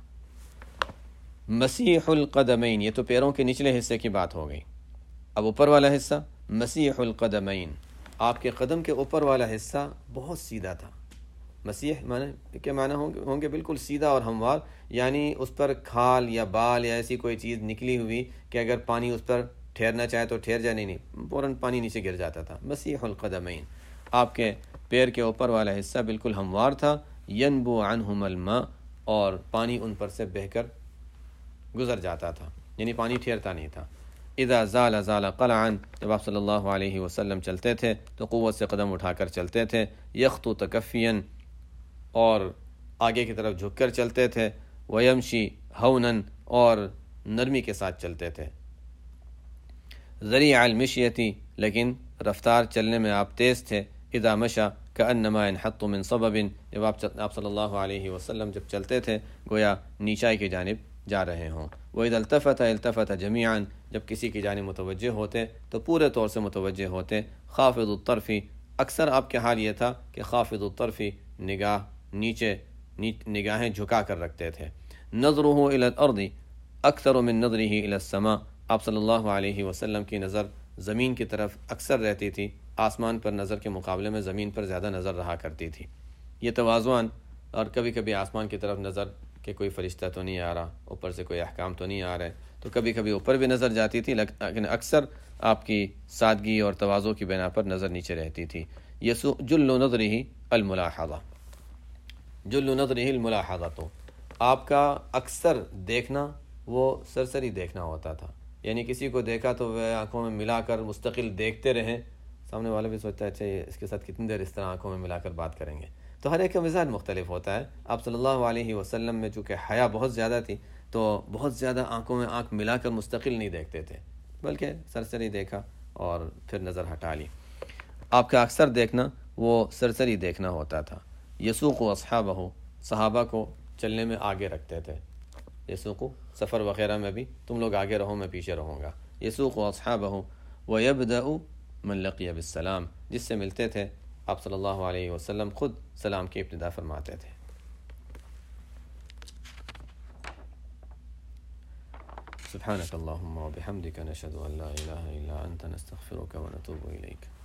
مسیح القدمین، یہ تو پیروں کے نچلے حصے کی بات ہو گئی۔ اب اوپر والا حصہ مسیح القدمین، آپ کے قدم کے اوپر والا حصہ بہت سیدھا تھا۔ مسیح معنی کے معنی ہوں گے ہوں گے بالکل سیدھا اور ہموار، یعنی اس پر کھال یا بال یا ایسی کوئی چیز نکلی ہوئی کہ اگر پانی اس پر ٹھہرنا چاہے تو ٹھہر جائے، نہیں نہیں فوراً پانی نیچے گر جاتا تھا۔ مسیح القدمین، آپ کے پیر کے اوپر والا حصہ بالکل ہموار تھا۔ ینبو عنہم الماء، اور پانی ان پر سے بہہ کر گزر جاتا تھا، یعنی پانی ٹھہرتا نہیں تھا۔ اذا زال زال قلعا، جب آپ صلی اللہ علیہ وسلم چلتے تھے تو قوت سے قدم اٹھا کر چلتے تھے۔ یخطو تکفین، اور آگے کی طرف جھک کر چلتے تھے۔ ویمشی ہونن، اور نرمی کے ساتھ چلتے تھے۔ ذریع المشیتی، لیکن رفتار چلنے میں آپ تیز تھے۔ اذا مشا کانما ينحط من صبب، جب آپ آپ صلی اللہ علیہ وسلم جب چلتے تھے گویا نیچائی کی جانب جا رہے ہوں۔ وَإِذَا الْتَفَتَ الْتَفَتَ جَمِيعًا، جب کسی کی جانب متوجہ ہوتے تو پورے طور سے متوجہ ہوتے۔ خافض الطرف، اکثر آپ کے حال یہ تھا کہ خافض الطرف، نگاہ نیچے نگاہیں جھکا کر رکھتے تھے۔ نظرہ الی الارض اکثر من نظرہ الی السماء، آپ صلی اللہ علیہ وسلم کی نظر زمین کی طرف اکثر رہتی تھی، آسمان پر نظر کے مقابلے میں زمین پر زیادہ نظر رہا کرتی تھی۔ یہ تواضعاً، اور کبھی کبھی آسمان کی طرف نظر کہ کوئی فرشتہ تو نہیں آ رہا، اوپر سے کوئی احکام تو نہیں آ رہے، تو کبھی کبھی اوپر بھی نظر جاتی تھی، لیکن اکثر آپ کی سادگی اور تواضع کی بنا پر نظر نیچے رہتی تھی۔ یسو جل نظرہ الملاحظہ، جل نظرہ الملاحظہ، تو آپ کا اکثر دیکھنا وہ سرسری دیکھنا ہوتا تھا، یعنی کسی کو دیکھا تو وہ آنکھوں میں ملا کر مستقل دیکھتے رہیں، سامنے والا بھی سوچتا ہے اچھا یہ اس کے ساتھ کتنی دیر اس طرح آنکھوں میں ملا کر بات کریں گے۔ تو ہر ایک کا مزاج مختلف ہوتا ہے۔ آپ صلی اللہ علیہ وسلم میں چونکہ حیا بہت زیادہ تھی تو بہت زیادہ آنکھوں میں آنکھ ملا کر مستقل نہیں دیکھتے تھے، بلکہ سرسری دیکھا اور پھر نظر ہٹا لی۔ آپ کا اکثر دیکھنا وہ سرسری دیکھنا ہوتا تھا۔ یسوق اصحابہ، صحابہ کو چلنے میں آگے رکھتے تھے۔ یسوق، سفر وغیرہ میں بھی تم لوگ آگے رہو میں پیچھے رہوں گا۔ یسوق اصحابہ ویبدأ من لقی بالسلام، جس سے ملتے تھے آپ صلی اللہ علیہ وسلم خود سلام کی ابتدا فرماتے تھے۔ سبحانک اللہم وبحمدک، نشہد ان لا الہ الا انت، نستغفرک ونتوب الیک۔